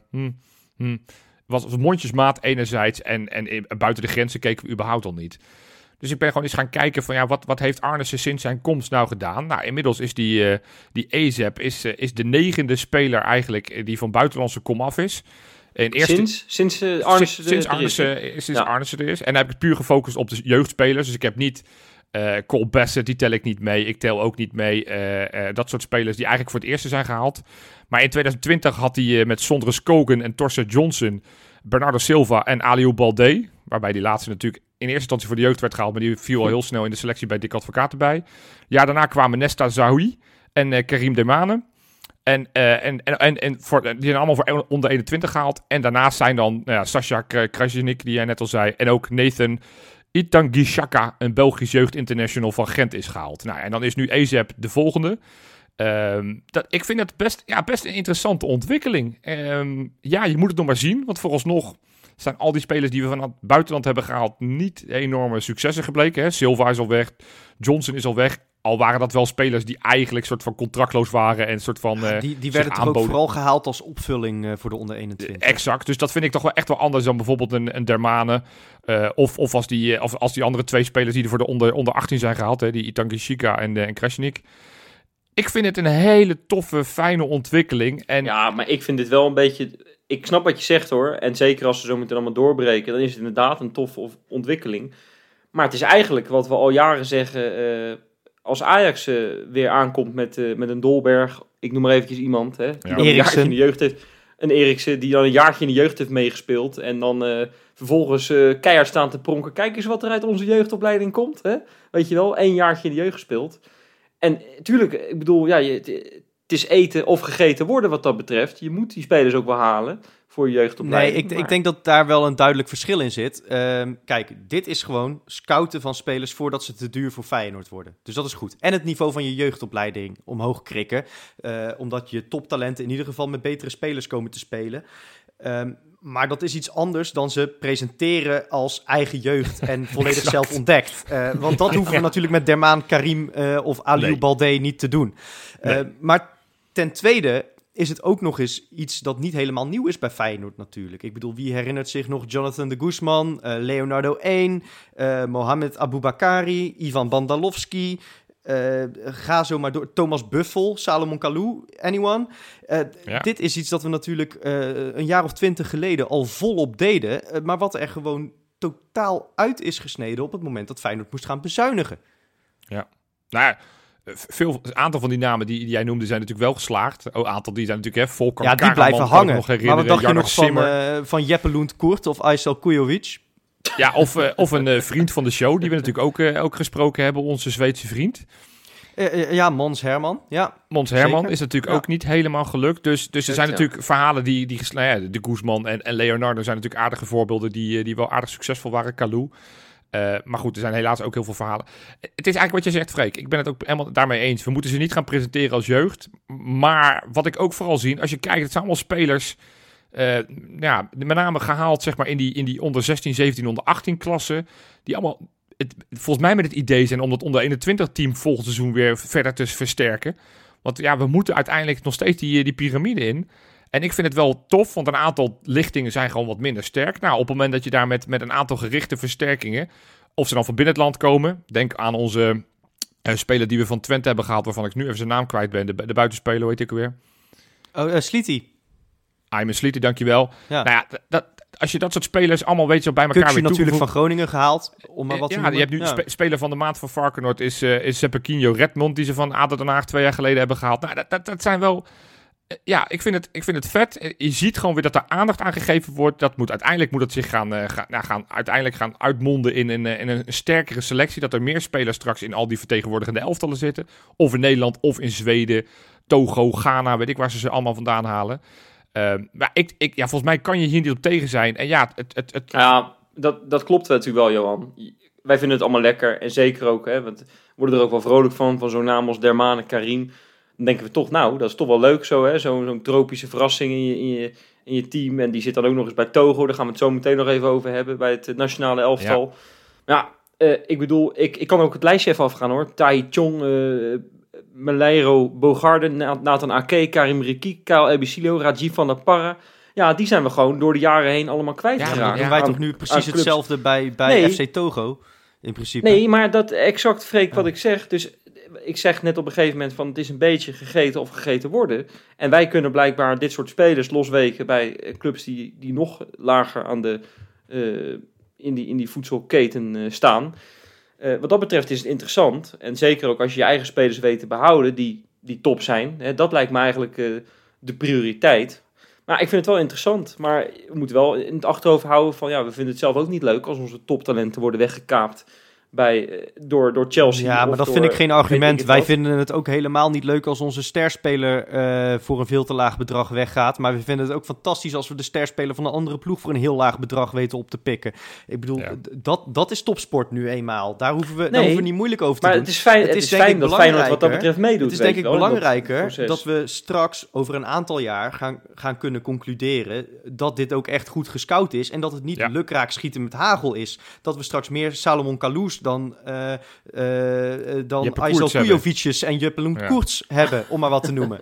was mondjesmaat enerzijds. En buiten de grenzen keken we überhaupt al niet. Dus ik ben gewoon eens gaan kijken van wat heeft Arnissen sinds zijn komst nou gedaan? Nou, inmiddels is die Ezep is de 9e speler eigenlijk die van buitenlandse komaf is. Sinds Arnissen er is. En dan heb ik het puur gefocust op de jeugdspelers. Dus ik heb niet Cole Bassett, die tel ik niet mee. Ik tel ook niet mee dat soort spelers die eigenlijk voor het eerste zijn gehaald. Maar in 2020 had hij met Sondre Scogen en Torsten Johnson, Bernardo Silva en Aliou Baldé. Waarbij die laatste natuurlijk in eerste instantie voor de jeugd werd gehaald. Maar die viel al heel snel in de selectie bij Dick Advocaat erbij. Ja, daarna kwamen Nesta Zahoui en Karim Demane. Die zijn allemaal voor onder 21 gehaald. En daarnaast zijn dan Sasha Krajnik, die jij net al zei. En ook Nathan Itangishaka, een Belgisch jeugdinternational van Gent, is gehaald. Nou, en dan is nu Ezep de volgende. Ik vind het best een interessante ontwikkeling. Je moet het nog maar zien. Want vooralsnog zijn al die spelers die we van het buitenland hebben gehaald niet enorme successen gebleken. Hè? Silva is al weg. Johnson is al weg. Al waren dat wel spelers die eigenlijk soort van contractloos waren en soort van die werden toch ook vooral gehaald als opvulling voor de onder 21. Exact, dus dat vind ik toch wel echt wel anders dan bijvoorbeeld een Dermane. Of als die andere 2 spelers die er voor de onder 18 zijn gehaald, hè, die Itangishika en Krajnik. Ik vind het een hele toffe, fijne ontwikkeling. Ja, maar ik vind dit wel een beetje... Ik snap wat je zegt hoor. En zeker als ze zo meteen allemaal doorbreken, dan is het inderdaad een toffe ontwikkeling. Maar het is eigenlijk wat we al jaren zeggen... Als Ajax weer aankomt met een Dolberg, ik noem maar eventjes iemand, hè, die dan een jaartje in de jeugd heeft, een Eriksen, die dan een jaartje in de jeugd heeft meegespeeld en dan vervolgens keihard staan te pronken. Kijk eens wat er uit onze jeugdopleiding komt, hè? Weet je wel, 1 jaartje in de jeugd gespeeld. En tuurlijk, ik bedoel, het is eten of gegeten worden wat dat betreft. Je moet die spelers ook wel halen voor je jeugdopleiding. Nee, ik denk dat daar wel een duidelijk verschil in zit. Kijk, dit is gewoon scouten van spelers voordat ze te duur voor Feyenoord worden. Dus dat is goed. En het niveau van je jeugdopleiding omhoog krikken. Omdat je toptalenten in ieder geval met betere spelers komen te spelen. Maar dat is iets anders dan ze presenteren als eigen jeugd en volledig zelf ontdekt. Want dat hoeven we natuurlijk met Dermane Karim of Aliou Baldé niet te doen. Maar ten tweede is het ook nog eens iets dat niet helemaal nieuw is bij Feyenoord natuurlijk. Ik bedoel, wie herinnert zich nog Jonathan de Guzman, Leonardo Een, Mohamed Aboubakari, Ivan Bandalovski... ga zo maar door. Thomas Buffel, Salomon Kalou, anyone? Dit is iets dat we natuurlijk een jaar of 20 geleden al volop deden. Maar wat er gewoon totaal uit is gesneden op het moment dat Feyenoord moest gaan bezuinigen. Ja, nou ja. Een aantal van die namen die jij noemde zijn natuurlijk wel geslaagd. Een aantal die zijn natuurlijk Volker Karaman. Ja, die blijven hangen. Maar wat dacht je nog van Jeppe Lundkoert of Aysel Kujovic? Ja, of een vriend van de show die we natuurlijk ook gesproken hebben, onze Zweedse vriend. Ja, Mons Herman. Ja, Mons Herman zeker. is natuurlijk ook niet helemaal gelukt. Dus er zijn natuurlijk verhalen die de Guzman en Leonardo zijn natuurlijk aardige voorbeelden die wel aardig succesvol waren. Kalou. Maar goed, er zijn helaas ook heel veel verhalen. Het is eigenlijk wat je zegt, Freek. Ik ben het ook helemaal daarmee eens. We moeten ze niet gaan presenteren als jeugd. Maar wat ik ook vooral zie, als je kijkt, het zijn allemaal spelers... met name gehaald zeg maar, in die onder 16, 17, onder 18 klassen. Die allemaal, volgens mij met het idee zijn om dat onder 21 team volgend seizoen weer verder te versterken. Want ja, we moeten uiteindelijk nog steeds die piramide in. En ik vind het wel tof, want een aantal lichtingen zijn gewoon wat minder sterk. Nou, op het moment dat je daar met een aantal gerichte versterkingen, of ze dan van binnen het land komen. Denk aan onze speler die we van Twente hebben gehaald, waarvan ik nu even zijn naam kwijt ben. De buitenspeler, hoe heet ik alweer? Sliety. Ayman Sliety, dankjewel. Ja. Nou ja, als je dat soort spelers allemaal weet zo bij elkaar weer toegevoegd... natuurlijk van Groningen gehaald, om maar wat te noemen. Je hebt nu speler van de maand van Varkenoord is Seppequinho Redmond, die ze van ADO Den Haag 2 jaar geleden hebben gehaald. Nou, dat zijn wel... Ja, ik vind het vet. Je ziet gewoon weer dat er aandacht aan gegeven wordt. Uiteindelijk moet het zich gaan uitmonden in een sterkere selectie. Dat er meer spelers straks in al die vertegenwoordigende elftallen zitten. Of in Nederland, of in Zweden, Togo, Ghana, weet ik waar ze allemaal vandaan halen. Maar volgens mij kan je hier niet op tegen zijn. En ja, Ja, dat klopt natuurlijk wel, Johan. Wij vinden het allemaal lekker. En zeker ook, hè, want we worden er ook wel vrolijk van zo'n naam als Dermane, Karim. Dan denken we toch, nou, dat is toch wel leuk zo, hè? Zo'n tropische verrassing in je team. En die zit dan ook nog eens bij Togo. Daar gaan we het zo meteen nog even over hebben, bij het nationale elftal. Ja, ik bedoel, ik kan ook het lijstje even afgaan, hoor. Tai Chong, Meleiro Bogarde, Nathan Ake, Karim Riki, Kyle Ebicilio, Rajiv van der Parra. Ja, die zijn we gewoon door de jaren heen allemaal kwijtgeraakt. Doen wij toch nu precies hetzelfde bij FC Togo, in principe? Nee, maar dat exact, Freek, wat ik zeg. Dus ik zeg net op een gegeven moment van het is een beetje gegeten of gegeten worden. En wij kunnen blijkbaar dit soort spelers losweken bij clubs die nog lager aan in die voedselketen staan. Wat dat betreft is het interessant. En zeker ook als je je eigen spelers weet te behouden die top zijn. Hè, dat lijkt me eigenlijk de prioriteit. Maar ik vind het wel interessant. Maar we moeten wel in het achterhoofd houden van we vinden het zelf ook niet leuk als onze toptalenten worden weggekaapt door Chelsea. Ja, maar dat vind ik geen argument. Wij vinden het ook helemaal niet leuk als onze sterspeler voor een veel te laag bedrag weggaat. Maar we vinden het ook fantastisch als we de sterspeler van een andere ploeg voor een heel laag bedrag weten op te pikken. Ik bedoel, dat is topsport nu eenmaal. Daar hoeven we niet moeilijk over te doen. Maar het is fijn dat Feyenoord wat dat betreft meedoet. Het is denk ik belangrijker dat we straks over een aantal jaar gaan kunnen concluderen dat dit ook echt goed gescout is en dat het niet lukraak schieten met hagel is. Dat we straks meer Salomon Kalous dan Aysel Kujovic's en Jeppe Koerts hebben, om maar wat te noemen.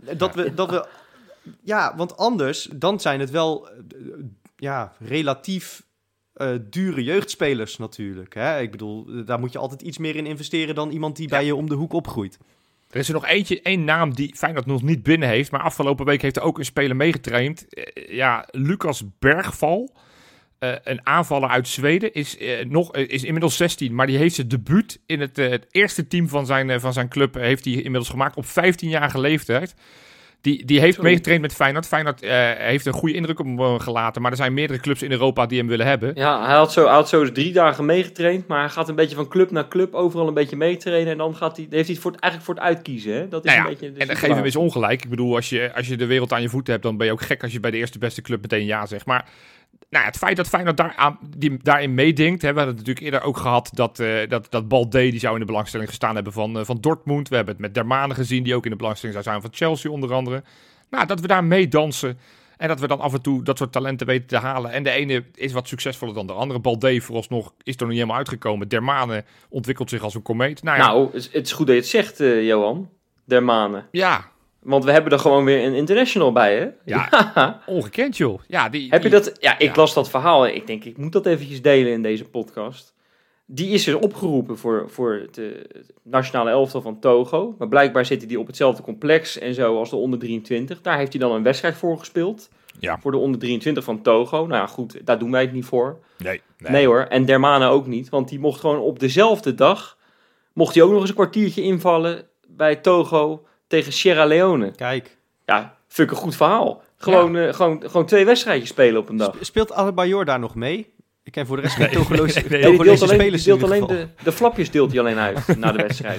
Want anders, dan zijn het wel relatief dure jeugdspelers natuurlijk. Hè? Ik bedoel, daar moet je altijd iets meer in investeren dan iemand die bij je om de hoek opgroeit. Er is er nog één naam die Feyenoord nog niet binnen heeft, maar afgelopen week heeft er ook een speler meegetraind. Lucas Bergval. Een aanvaller uit Zweden is inmiddels 16, maar die heeft zijn debuut in het eerste team van zijn club heeft hij inmiddels gemaakt op 15-jarige leeftijd. Die heeft meegetraind met Feyenoord. Feyenoord heeft een goede indruk op hem gelaten, maar er zijn meerdere clubs in Europa die hem willen hebben. Ja, hij had zo 3 dagen meegetraind, maar hij gaat een beetje van club naar club, overal een beetje meetrainen en dan heeft hij eigenlijk voor het uitkiezen. Hè? Dat is een beetje. En dan geef hem eens ongelijk. Ik bedoel, als je de wereld aan je voeten hebt, dan ben je ook gek als je bij de eerste beste club meteen ja zegt. Maar het feit dat Feyenoord daarin meedenkt. We hadden het natuurlijk eerder ook gehad dat Balde, die zou in de belangstelling gestaan hebben van Dortmund. We hebben het met Dermane gezien, die ook in de belangstelling zou zijn van Chelsea onder andere. Dat we daar meedansen en dat we dan af en toe dat soort talenten weten te halen. En de ene is wat succesvoller dan de andere. Balde vooralsnog is er nog niet helemaal uitgekomen. Dermane ontwikkelt zich als een komeet. Het is goed dat je het zegt, Johan. Dermane. Ja. Want we hebben er gewoon weer een international bij, hè? Ja, ongekend, joh. Ja, heb je dat? Ja, ik las dat verhaal. Ik denk, ik moet dat eventjes delen in deze podcast. Die is er opgeroepen voor het nationale elftal van Togo. Maar blijkbaar zitten die op hetzelfde complex en zo als de onder 23. Daar heeft hij dan een wedstrijd voor gespeeld. Ja. Voor de onder 23 van Togo. Nou ja, goed, daar doen wij het niet voor. Nee hoor. En Dermane ook niet. Want die mocht gewoon op dezelfde dag, mocht hij ook nog eens een kwartiertje invallen bij Togo tegen Sierra Leone. Kijk. Ja, vind ik een goed verhaal. Gewoon 2 wedstrijdjes spelen op een dag. Speelt Adebayor daar nog mee? Ik ken voor de rest geen Togolese spelers. Die deelt alleen de flapjes deelt hij alleen uit na de wedstrijd.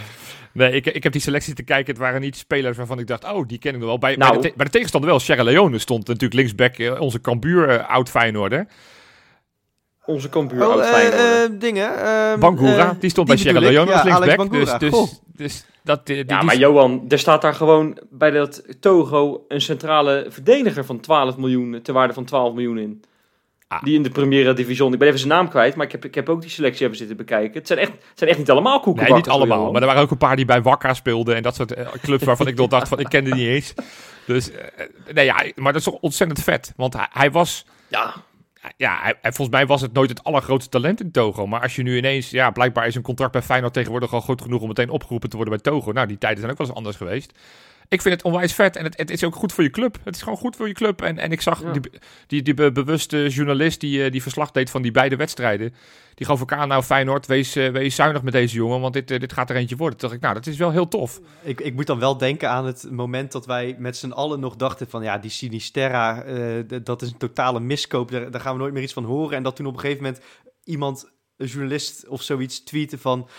Nee, ik heb die selectie te kijken. Het waren niet spelers waarvan ik dacht, die ken ik nog wel. Bij de tegenstander wel. Sierra Leone stond natuurlijk linksback, onze Cambuur oud-Feyenoorder. Onze Cambuur oud-Feyenoorder. Bangura, die stond bij Sierra Leone als linksback. Dus maar Johan, er staat daar gewoon bij dat Togo een centrale verdediger van 12 miljoen, ter waarde van 12 miljoen in. Die in de Primera Division, ik ben even zijn naam kwijt, maar ik heb ook die selectie even zitten bekijken. Het zijn echt niet allemaal koekenbakkers. Nee, niet allemaal, maar er waren ook een paar die bij Wakker speelden en dat soort clubs waarvan ik nog dacht van, ik kende die niet eens. Dus, maar dat is toch ontzettend vet, want hij was... Ja, volgens mij was het nooit het allergrootste talent in Togo. Maar als je nu ineens... Ja, blijkbaar is een contract bij Feyenoord tegenwoordig al goed genoeg om meteen opgeroepen te worden bij Togo. Nou, die tijden zijn ook wel eens anders geweest. Ik vind het onwijs vet en het is ook goed voor je club. Het is gewoon goed voor je club. En ik zag die bewuste journalist die verslag deed van die beide wedstrijden. Die gaf elkaar, nou Feyenoord, wees zuinig met deze jongen, want dit gaat er eentje worden. Toen dacht ik, nou, dat is wel heel tof. Ik moet dan wel denken aan het moment dat wij met z'n allen nog dachten van, ja, die Sinisterra, dat is een totale miskoop. Daar gaan we nooit meer iets van horen. En dat toen op een gegeven moment een journalist of zoiets tweette van...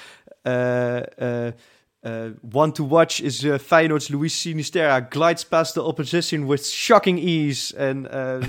one to watch is Feyenoord's Luis Sinisterra glides past the opposition with shocking ease. En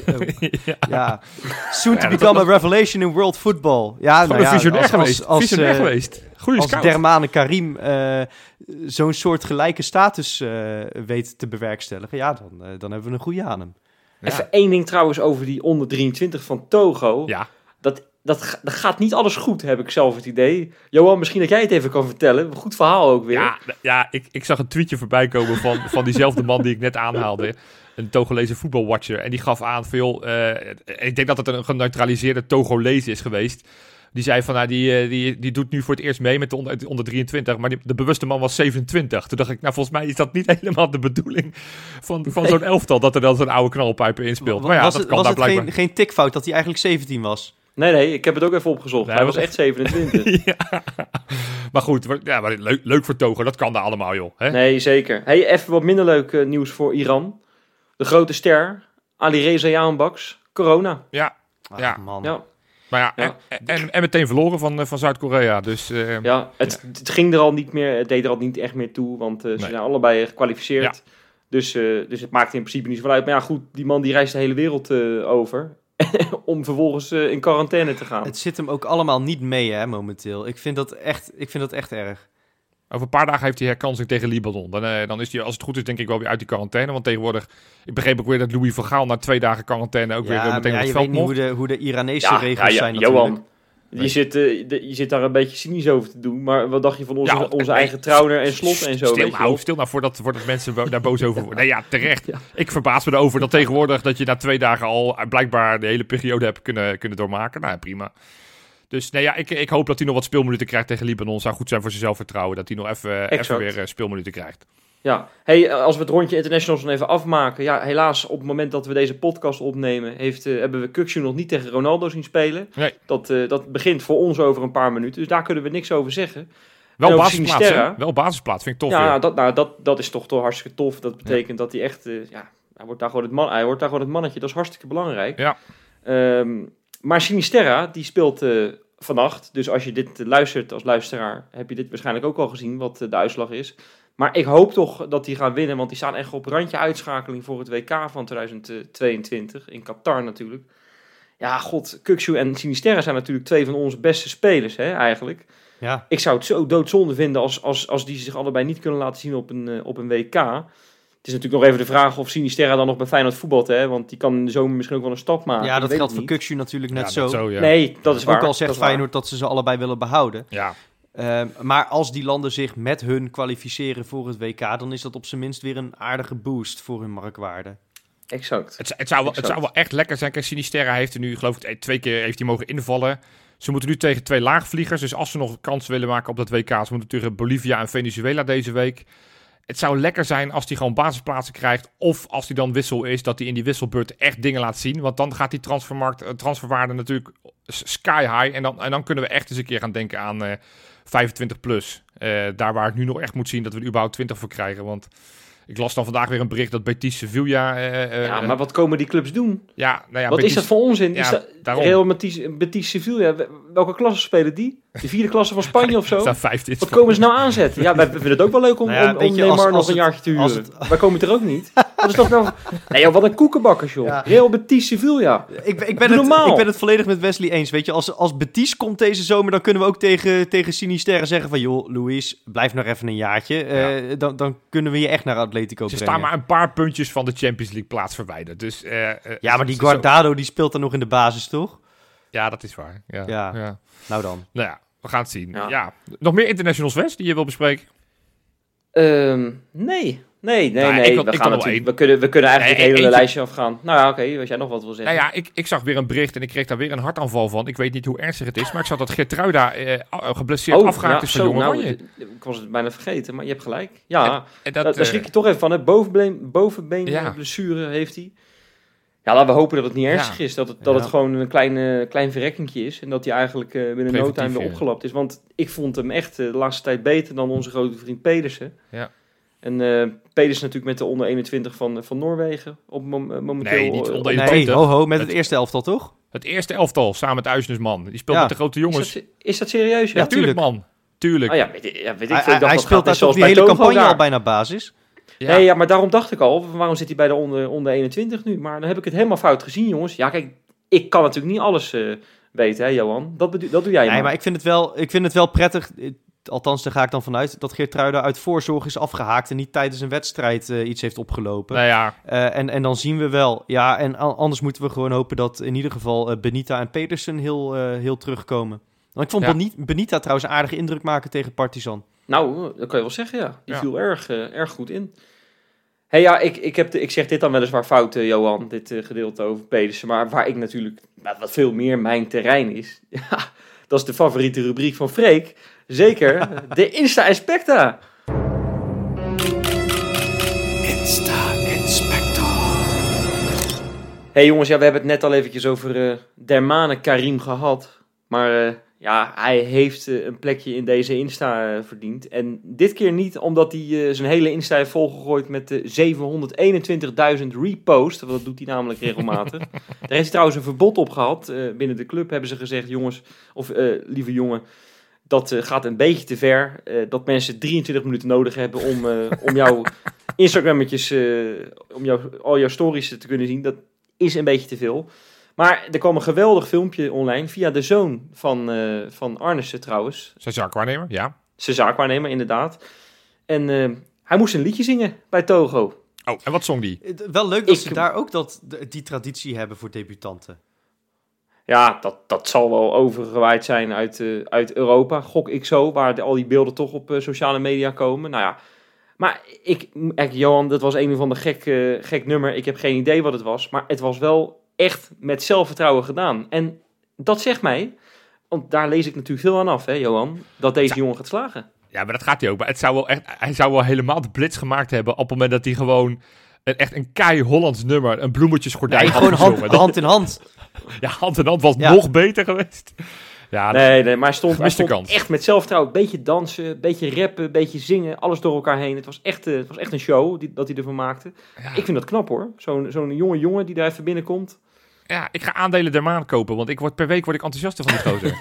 soon to become a revelation in world football. Ja, een visionair geweest. Goeie scout. Als Dermane Karim zo'n soort gelijke status weet te bewerkstelligen, dan hebben we een goede aan hem. Ja. Even één ding trouwens over die onder 23 van Togo. Ja. Dat gaat niet alles goed, heb ik zelf het idee. Johan, misschien dat jij het even kan vertellen. Goed verhaal ook weer. Ja, ik zag een tweetje voorbij komen van diezelfde man die ik net aanhaalde. Een Togolese voetbalwatcher. En die gaf aan veel... ik denk dat het een geneutraliseerde Togolese is geweest. Die zei van, die doet nu voor het eerst mee met de onder 23. Maar de bewuste man was 27. Toen dacht ik, nou volgens mij is dat niet helemaal de bedoeling van zo'n elftal. Dat er dan zo'n oude knalpijper inspeelt. Maar was het geen tikfout dat hij eigenlijk 17 was? Nee, ik heb het ook even opgezocht. Hij was echt 27. Ja. Maar goed, maar leuk voor Togo. Dat kan daar allemaal, joh. Hè? Nee, zeker. Hey, even wat minder leuk nieuws voor Iran. De grote ster, Alireza Jahanbakhsh, corona. Ja. Man. Ja. Maar en meteen verloren van Zuid-Korea. Dus, het ging er al niet meer. Het deed er al niet echt meer toe. Want ze zijn allebei gekwalificeerd. Ja. Dus het maakt in principe niet zoveel uit. Maar ja, goed, die man die reist de hele wereld over. Om vervolgens in quarantaine te gaan. Het zit hem ook allemaal niet mee, hè, momenteel. Ik vind dat echt erg. Over een paar dagen heeft hij herkansing tegen Libanon. Dan is hij, als het goed is, denk ik wel weer uit die quarantaine. Want tegenwoordig, ik begreep ook weer dat Louis van Gaal na 2 dagen quarantaine ook weer meteen op het veld mocht. Je weet niet hoe de Iranese regels zijn Johan, natuurlijk. Je zit daar een beetje cynisch over te doen. Maar wat dacht je van onze eigen Trauner en Slot en zo? Stil nou voordat mensen daar boos over worden. Nee, ja, terecht. Ja. Ik verbaas me erover dat tegenwoordig dat je na 2 dagen al blijkbaar de hele periode hebt kunnen doormaken. Nou, prima. Dus nee, ik hoop dat hij nog wat speelminuten krijgt tegen Libanon. Zou goed zijn voor zijn zelfvertrouwen. Dat hij nog even weer speelminuten krijgt. Ja, hey, als we het rondje internationals dan even afmaken. Ja, helaas op het moment dat we deze podcast opnemen, hebben we Kukçu nog niet tegen Ronaldo zien spelen. Nee. Dat begint voor ons over een paar minuten. Dus daar kunnen we niks over zeggen. Wel basisplaats, hè? Wel basisplaats, vind ik tof. Ja, dat is toch hartstikke tof. Dat betekent dat hij echt, hij wordt daar gewoon het mannetje. Dat is hartstikke belangrijk. Ja. Maar Sinisterra, die speelt vannacht. Dus als je dit luistert als luisteraar, heb je dit waarschijnlijk ook al gezien, wat de uitslag is. Maar ik hoop toch dat die gaan winnen, want die staan echt op randje uitschakeling voor het WK van 2022. In Qatar natuurlijk. Ja, god, Kukçu en Sinisterra zijn natuurlijk 2 van onze beste spelers, hè, eigenlijk. Ja. Ik zou het zo doodzonde vinden als die zich allebei niet kunnen laten zien op een WK. Het is natuurlijk nog even de vraag of Sinisterra dan nog bij Feyenoord voetbalt, hè? Want die kan in de zomer misschien ook wel een stap maken. Ja, dat geldt voor Kukçu natuurlijk net zo. Ja. Nee, dat is waar. Ook al zegt Feyenoord dat ze allebei willen behouden. Ja. Maar als die landen zich met hun kwalificeren voor het WK, dan is dat op zijn minst weer een aardige boost voor hun marktwaarde. Exact. Het zou wel echt lekker zijn. Kijk, Sinisterra heeft er nu, geloof ik, 2 keer heeft hij mogen invallen. Ze moeten nu tegen 2 laagvliegers. Dus als ze nog kans willen maken op dat WK, ze moeten tegen Bolivia en Venezuela deze week. Het zou lekker zijn als hij gewoon basisplaatsen krijgt. Of als hij dan wissel is, dat hij in die wisselbeurt echt dingen laat zien. Want dan gaat die transferwaarde natuurlijk sky high. En dan kunnen we echt eens een keer gaan denken aan 25 plus. Daar waar ik nu nog echt moet zien dat we er überhaupt 20 voor krijgen. Want ik las dan vandaag weer een bericht dat Betis Sevilla... maar wat komen die clubs doen? Ja, wat Betis, is dat voor onzin? Ja, Real Betis Sevilla, welke klasse spelen die? De 4e klasse van Spanje of zo? Wat komen komen ze nou aanzetten? Ja, wij vinden het ook wel leuk om Neymar nog een jaartje te huren. Wij komen er ook niet. Dat is toch nou... Nee joh, wat een koekenbakkers joh. Ja. Real Betis Sevilla. Ik ben het volledig met Wesley eens. Weet je, als Betis komt deze zomer, dan kunnen we ook tegen Sinisterre zeggen van... joh, Luis, blijf nog even een jaartje. Dan kunnen we je echt naar Atletico brengen. Ze staan maar een paar puntjes van de Champions League plaats verwijderd. Dus, ja, maar die Guardado die speelt dan nog in de basis, toch? Ja, dat is waar. Ja. Nou dan. Nou ja, we gaan het zien. Ja. Nog meer internationals, West, die je wil bespreken? Nee. We kunnen eigenlijk het hele lijstje afgaan. Nou ja, oké, als jij nog wat wil zeggen. Nou ja, ik zag weer een bericht en ik kreeg daar weer een hartaanval van. Ik weet niet hoe ernstig het is, maar ik zag dat Geertruida geblesseerd afgehaakt is van Jong Oranje. Ik was het bijna vergeten, maar je hebt gelijk. Ja, daar schrik je toch even van. Bovenbeen blessure heeft hij. Ja, laten we hopen dat het niet ernstig is. Dat het gewoon een klein verrekkingje is. En dat hij eigenlijk binnen no time weer opgelapt is. Want ik vond hem echt de laatste tijd beter dan onze grote vriend Pedersen. Ja. En Pedersen natuurlijk met de onder 21 van Noorwegen. Momenteel. Nee, niet onder 21. Nee, met het eerste elftal, toch? Het eerste elftal, samen met Uisnesman. Die speelt met de grote jongens. Is dat serieus? Ja, tuurlijk man. Tuurlijk. Oh ja, weet ik. Hij speelt daar toch die hele campagne al bijna basis. Ja. Nee, maar daarom dacht ik al, waarom zit hij bij de onder 21 nu? Maar dan heb ik het helemaal fout gezien, jongens. Ja, kijk, ik kan natuurlijk niet alles weten, hè, Johan? Dat doe jij maar ik vind het wel prettig, althans daar ga ik dan vanuit, dat Geertruida uit voorzorg is afgehaakt en niet tijdens een wedstrijd iets heeft opgelopen. Nou ja. En dan zien we wel. Ja, en anders moeten we gewoon hopen dat in ieder geval Benita en Pedersen heel terugkomen. Want ik vond Benita trouwens een aardige indruk maken tegen Partizan. Nou, dat kan je wel zeggen, ja. Die viel erg goed in. Hey, ja, ik zeg dit dan weliswaar fout, Johan, dit gedeelte over Pedersen. Maar waar ik natuurlijk, wat veel meer mijn terrein is, dat is de favoriete rubriek van Freek. Zeker, de Insta-Inspector. Insta-Inspector. Hey jongens, we hebben het net al eventjes over Dermane Karim gehad. Maar... hij heeft een plekje in deze Insta verdiend. En dit keer niet omdat hij zijn hele Insta heeft volgegooid met 721.000 reposts. Want dat doet hij namelijk regelmatig. Daar heeft hij trouwens een verbod op gehad. Binnen de club hebben ze gezegd, jongens, of lieve jongen, dat gaat een beetje te ver. Dat mensen 23 minuten nodig hebben om jouw Instagrammetjes, al jouw stories te kunnen zien. Dat is een beetje te veel. Maar er kwam een geweldig filmpje online via de zoon van Arnissen trouwens. Zijn zaakwaarnemer, ja. Zijn zaakwaarnemer, inderdaad. En hij moest een liedje zingen bij Togo. Oh, en wat zong die? Wel leuk dat ze daar ook die traditie hebben voor debutanten. Ja, dat zal wel overgewaaid zijn uit Europa, gok ik zo. Waar al die beelden toch op sociale media komen. Nou ja, maar Johan, dat was een van de gek nummer. Ik heb geen idee wat het was, maar het was wel... echt met zelfvertrouwen gedaan. En dat zegt mij, want daar lees ik natuurlijk veel aan af, hè, Johan, dat deze jongen gaat slagen. Ja, maar dat gaat hij ook. Maar hij zou wel helemaal de blitz gemaakt hebben op het moment dat hij gewoon echt een kei Hollands nummer, een bloemetjesgordijn had gewoon hand in hand. Ja, hand in hand was nog beter geweest. Ja, nee, maar hij stond echt met zelfvertrouwen. Een beetje dansen, een beetje rappen, een beetje zingen, alles door elkaar heen. Het was echt een show dat hij ervan maakte. Ja. Ik vind dat knap hoor. Zo'n jonge jongen die daar even binnenkomt. Ja, ik ga aandelen Dermane kopen, want per week word ik enthousiaster van die gozer.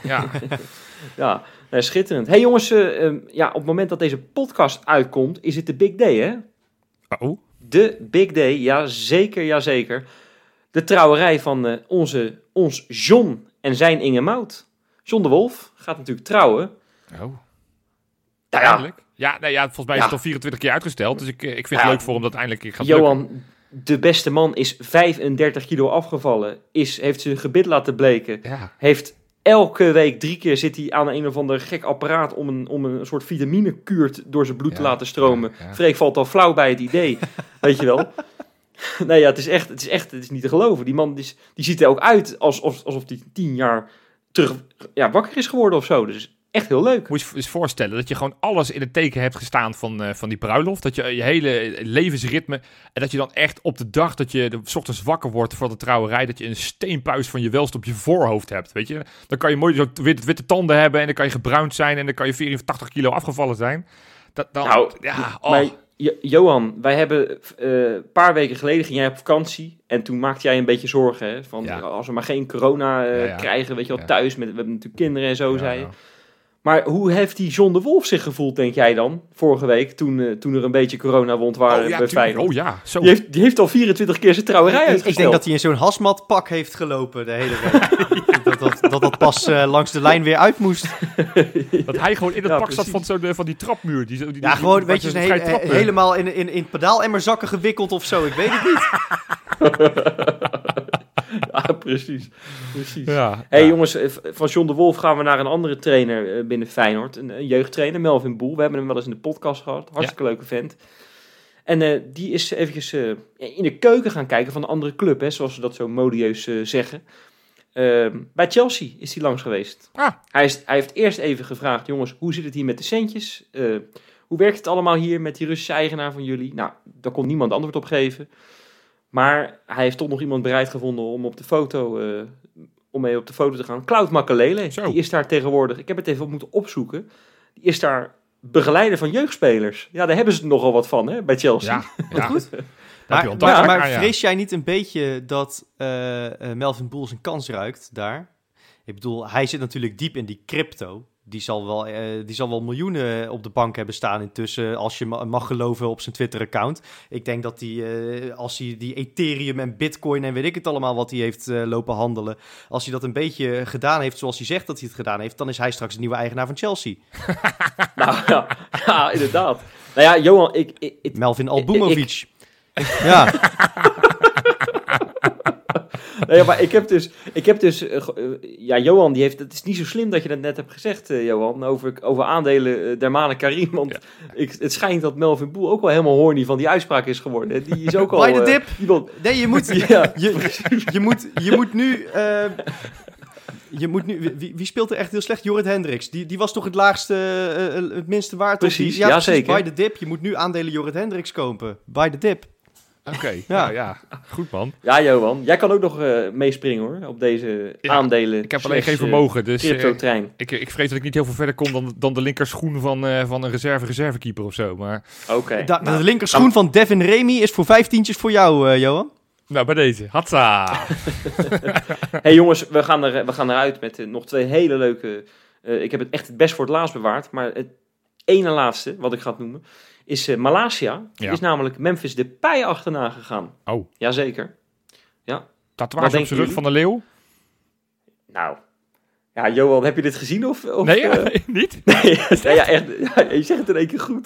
Ja, schitterend. Hey jongens, op het moment dat deze podcast uitkomt, is het de big day, hè? Oh? De big day, jazeker. De trouwerij van ons John en zijn Inge Mout. John de Wolf gaat natuurlijk trouwen. Oh. Eindelijk? Ja, volgens mij is het al 24 keer uitgesteld, dus ik vind het leuk voor hem dat eindelijk gaat Johan, lukken. De beste man is 35 kilo afgevallen. Heeft zijn gebit laten bleken. Ja. Heeft elke week 3 keer zit hij aan een of ander gek apparaat om een soort vitaminekuur door zijn bloed te laten stromen. Ja. Freek valt al flauw bij het idee. Weet je wel? Nee, ja, het is niet te geloven. Die man die ziet er ook uit alsof hij 10 jaar terug wakker is geworden of zo. Dus echt heel leuk. Moet je eens voorstellen dat je gewoon alles in het teken hebt gestaan van die bruiloft. Dat je hele levensritme... En dat je dan echt op de dag dat je 's ochtends wakker wordt voor de trouwerij... dat je een steenpuis van je welst op je voorhoofd hebt, weet je. Dan kan je mooi zo witte tanden hebben en dan kan je gebruind zijn... en dan kan je 84 kilo afgevallen zijn. Johan, wij hebben een paar weken geleden ging jij op vakantie en toen maakte jij een beetje zorgen. Hè? Van als we maar geen corona krijgen, weet je wel, thuis. We hebben natuurlijk kinderen en zo, zei je. Maar hoe heeft die John de Wolf zich gevoeld, denk jij dan, vorige week, toen er een beetje coronawond waren bij Feyenoord? Oh ja, zo. Die heeft al 24 keer zijn trouwerij uitgesteld. Ik denk dat hij in zo'n hazmatpak heeft gelopen de hele week. dat pas langs de lijn weer uit moest. Dat hij gewoon in het pak zat van die trapmuur. Gewoon, weet je, helemaal in pedaalemmerzakken gewikkeld of zo. Ik weet het niet. Ja, precies. Hey jongens, van John de Wolf gaan we naar een andere trainer binnen Feyenoord. Een jeugdtrainer, Melvin Boel. We hebben hem wel eens in de podcast gehad. Hartstikke leuke vent. En die is eventjes in de keuken gaan kijken van een andere club, hè, zoals ze dat zo modieus zeggen. Bij Chelsea is hij langs geweest. Hij heeft eerst even gevraagd, jongens, hoe zit het hier met de centjes? Hoe werkt het allemaal hier met die Russische eigenaar van jullie? Nou, daar kon niemand antwoord op geven. Maar hij heeft toch nog iemand bereid gevonden om mee op de foto te gaan. Claude Makelele, die is daar tegenwoordig, ik heb het even moeten opzoeken, die is daar begeleider van jeugdspelers. Ja, daar hebben ze nogal wat van, hè, bij Chelsea. Ja. Goed. Maar vrees jij niet een beetje dat Melvin Boel zijn kans ruikt daar? Ik bedoel, hij zit natuurlijk diep in die crypto. Die zal wel miljoenen op de bank hebben staan intussen, als je mag geloven op zijn Twitter-account. Ik denk dat als hij die Ethereum en Bitcoin en weet ik het allemaal wat hij heeft lopen handelen, als hij dat een beetje gedaan heeft zoals hij zegt dat hij het gedaan heeft, dan is hij straks de nieuwe eigenaar van Chelsea. Ja, inderdaad. Nou ja, Johan, Melvin Albumovic. Ja. Nee, maar ik heb dus Johan, het is niet zo slim dat je dat net hebt gezegd, Johan, over aandelen Dermane Karim, want het schijnt dat Melvin Boel ook wel helemaal horny van die uitspraak is geworden. Die is ook al... By the dip! Nee, je moet nu... Wie speelt er echt heel slecht? Jorrit Hendricks. Die was toch het minste waard? Precies, precies. Zeker. By the dip. Je moet nu aandelen Jorrit Hendricks kopen. By the dip. Oké, ja. Goed man. Ja, Johan, jij kan ook nog meespringen hoor, op deze aandelen. Ik heb alleen geen vermogen, dus crypto-trein. Ik vrees dat ik niet heel veel verder kom dan de linkerschoen van een reservekeeper of zo. Maar... Oké. De linkerschoen van Devin Remy is voor 5 tientjes voor jou, Johan. Nou, bij deze. Hatsa! Hey jongens, we gaan eruit met nog 2 hele leuke... ik heb het echt het best voor het laatst bewaard, maar het ene laatste, wat ik ga noemen, is Malasia. Die is namelijk Memphis Depay achterna gegaan. Oh. Jazeker. Ja. Tatoeage op zijn rug van de leeuw? Nou... Ja, Johan, heb je dit gezien of nee, niet? Nee, echt. Je zegt het in één keer goed.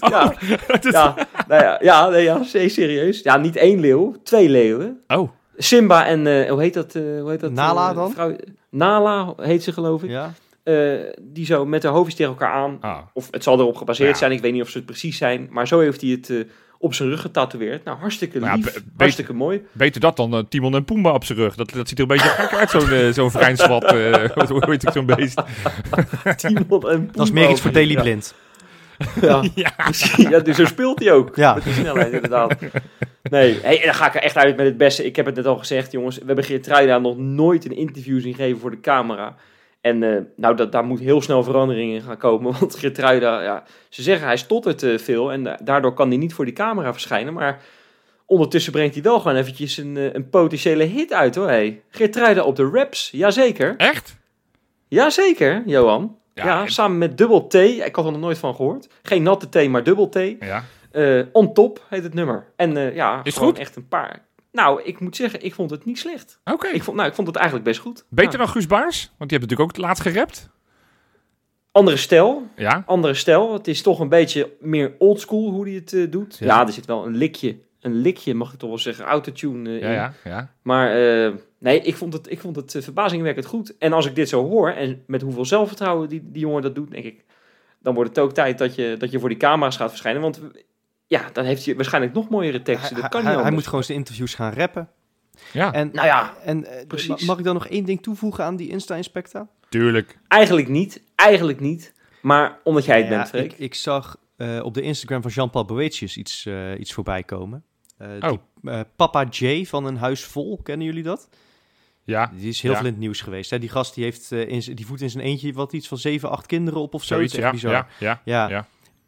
Serieus. Ja, niet 1 leeuw, 2 leeuwen. Oh. Simba en, hoe heet dat? Nala dan? Nala heet ze, geloof ik. Ja. Die zo met haar hoofdjes tegen elkaar aan. Of het zal erop gebaseerd zijn, ik weet niet of ze het precies zijn. Maar zo heeft hij het op zijn rug getatoeëerd. Nou, hartstikke lief, hartstikke mooi. Beter dat dan Timon en Pumbaa op zijn rug. Dat ziet er een beetje gek uit, zo'n vrijnswat. Hoe heet ik zo'n beest? Timon en Pumbaa. Dat is meer iets voor Daily Blind. Ja, dus zo speelt hij ook. Ja. Met die snelheid, inderdaad. Nee, en dan ga ik er echt uit met het beste. Ik heb het net al gezegd, jongens. We hebben Geertruida nog nooit een interview zien geven voor de camera. En daar moet heel snel verandering in gaan komen. Want Geertruida, ze zeggen hij stottert veel. En daardoor kan hij niet voor die camera verschijnen. Maar ondertussen brengt hij wel gewoon eventjes een potentiële hit uit, hoor. Hey. Geertruida op de raps, jazeker. Echt? Jazeker, Johan. Ja, samen met Double T. Ik had er nog nooit van gehoord. Geen natte thee, maar Double T. Ja. On Top heet het nummer. En is het gewoon goed? Echt een paar... Nou, ik moet zeggen, ik vond het niet slecht. Oké. Ik vond het eigenlijk best goed. Beter dan Guus Baars? Want die heeft natuurlijk ook het laatst gerapt. Andere stijl. Ja. Andere stijl. Het is toch een beetje meer oldschool hoe hij het doet. Ja, er zit wel een likje, mag ik toch wel zeggen, autotune in. Ja. Maar nee, ik vond het verbazingwekkend goed. En als ik dit zo hoor, en met hoeveel zelfvertrouwen die jongen dat doet, denk ik, dan wordt het ook tijd dat je voor die camera's gaat verschijnen. Want ja, dan heeft hij waarschijnlijk nog mooiere teksten. Dat kan niet anders. Hij moet gewoon zijn interviews gaan rappen. Ja. En precies. Mag ik dan nog 1 ding toevoegen aan die Insta-inspecta? Tuurlijk. Eigenlijk niet. Maar omdat jij het bent, Freek. Ik zag op de Instagram van Jean-Paul Boetius iets voorbij komen. Papa J van Een Huis Vol, kennen jullie dat? Ja. Die is heel veel in het nieuws geweest. Hè? Die gast die heeft die voedt in zijn eentje iets van 7, 8 kinderen op of zo. Zoiets, echt bizar. Ja.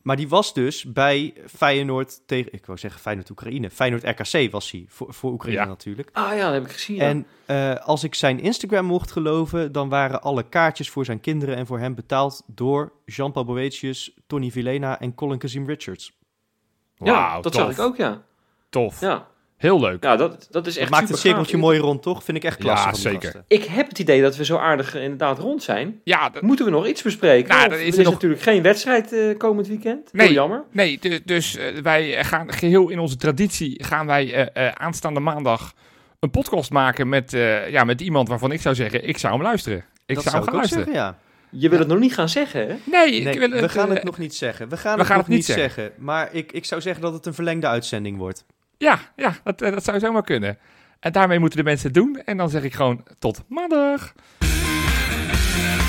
Maar die was dus bij Feyenoord tegen... Ik wou zeggen Feyenoord Oekraïne. Feyenoord RKC was hij. Voor Oekraïne natuurlijk. Ah ja, dat heb ik gezien. En als ik zijn Instagram mocht geloven... dan waren alle kaartjes voor zijn kinderen en voor hem betaald... door Jean-Paul Boetius, Tony Vilhena en Colin Kazim Richards. Ja, dat zag ik ook, ja. Tof. Ja. Heel leuk. Ja, dat is echt maakt het cirkeltje mooi rond, toch? Vind ik echt klasse. Ja, van die zeker. gasten. Ik heb het idee dat we zo aardig inderdaad rond zijn. Ja, moeten we nog iets bespreken? Nou, er is natuurlijk geen wedstrijd komend weekend. Nee, jammer. Nee, dus wij gaan geheel in onze traditie... gaan wij aanstaande maandag een podcast maken met iemand waarvan ik zou zeggen... ik zou hem luisteren. Ik zou hem gaan luisteren. Zeggen, ja. Je wil het nog niet gaan zeggen, hè? Nee, we gaan het nog niet zeggen. We gaan het nog niet zeggen. Maar ik zou zeggen dat het een verlengde uitzending wordt. Ja, dat zou zomaar kunnen. En daarmee moeten de mensen het doen. En dan zeg ik gewoon tot maandag.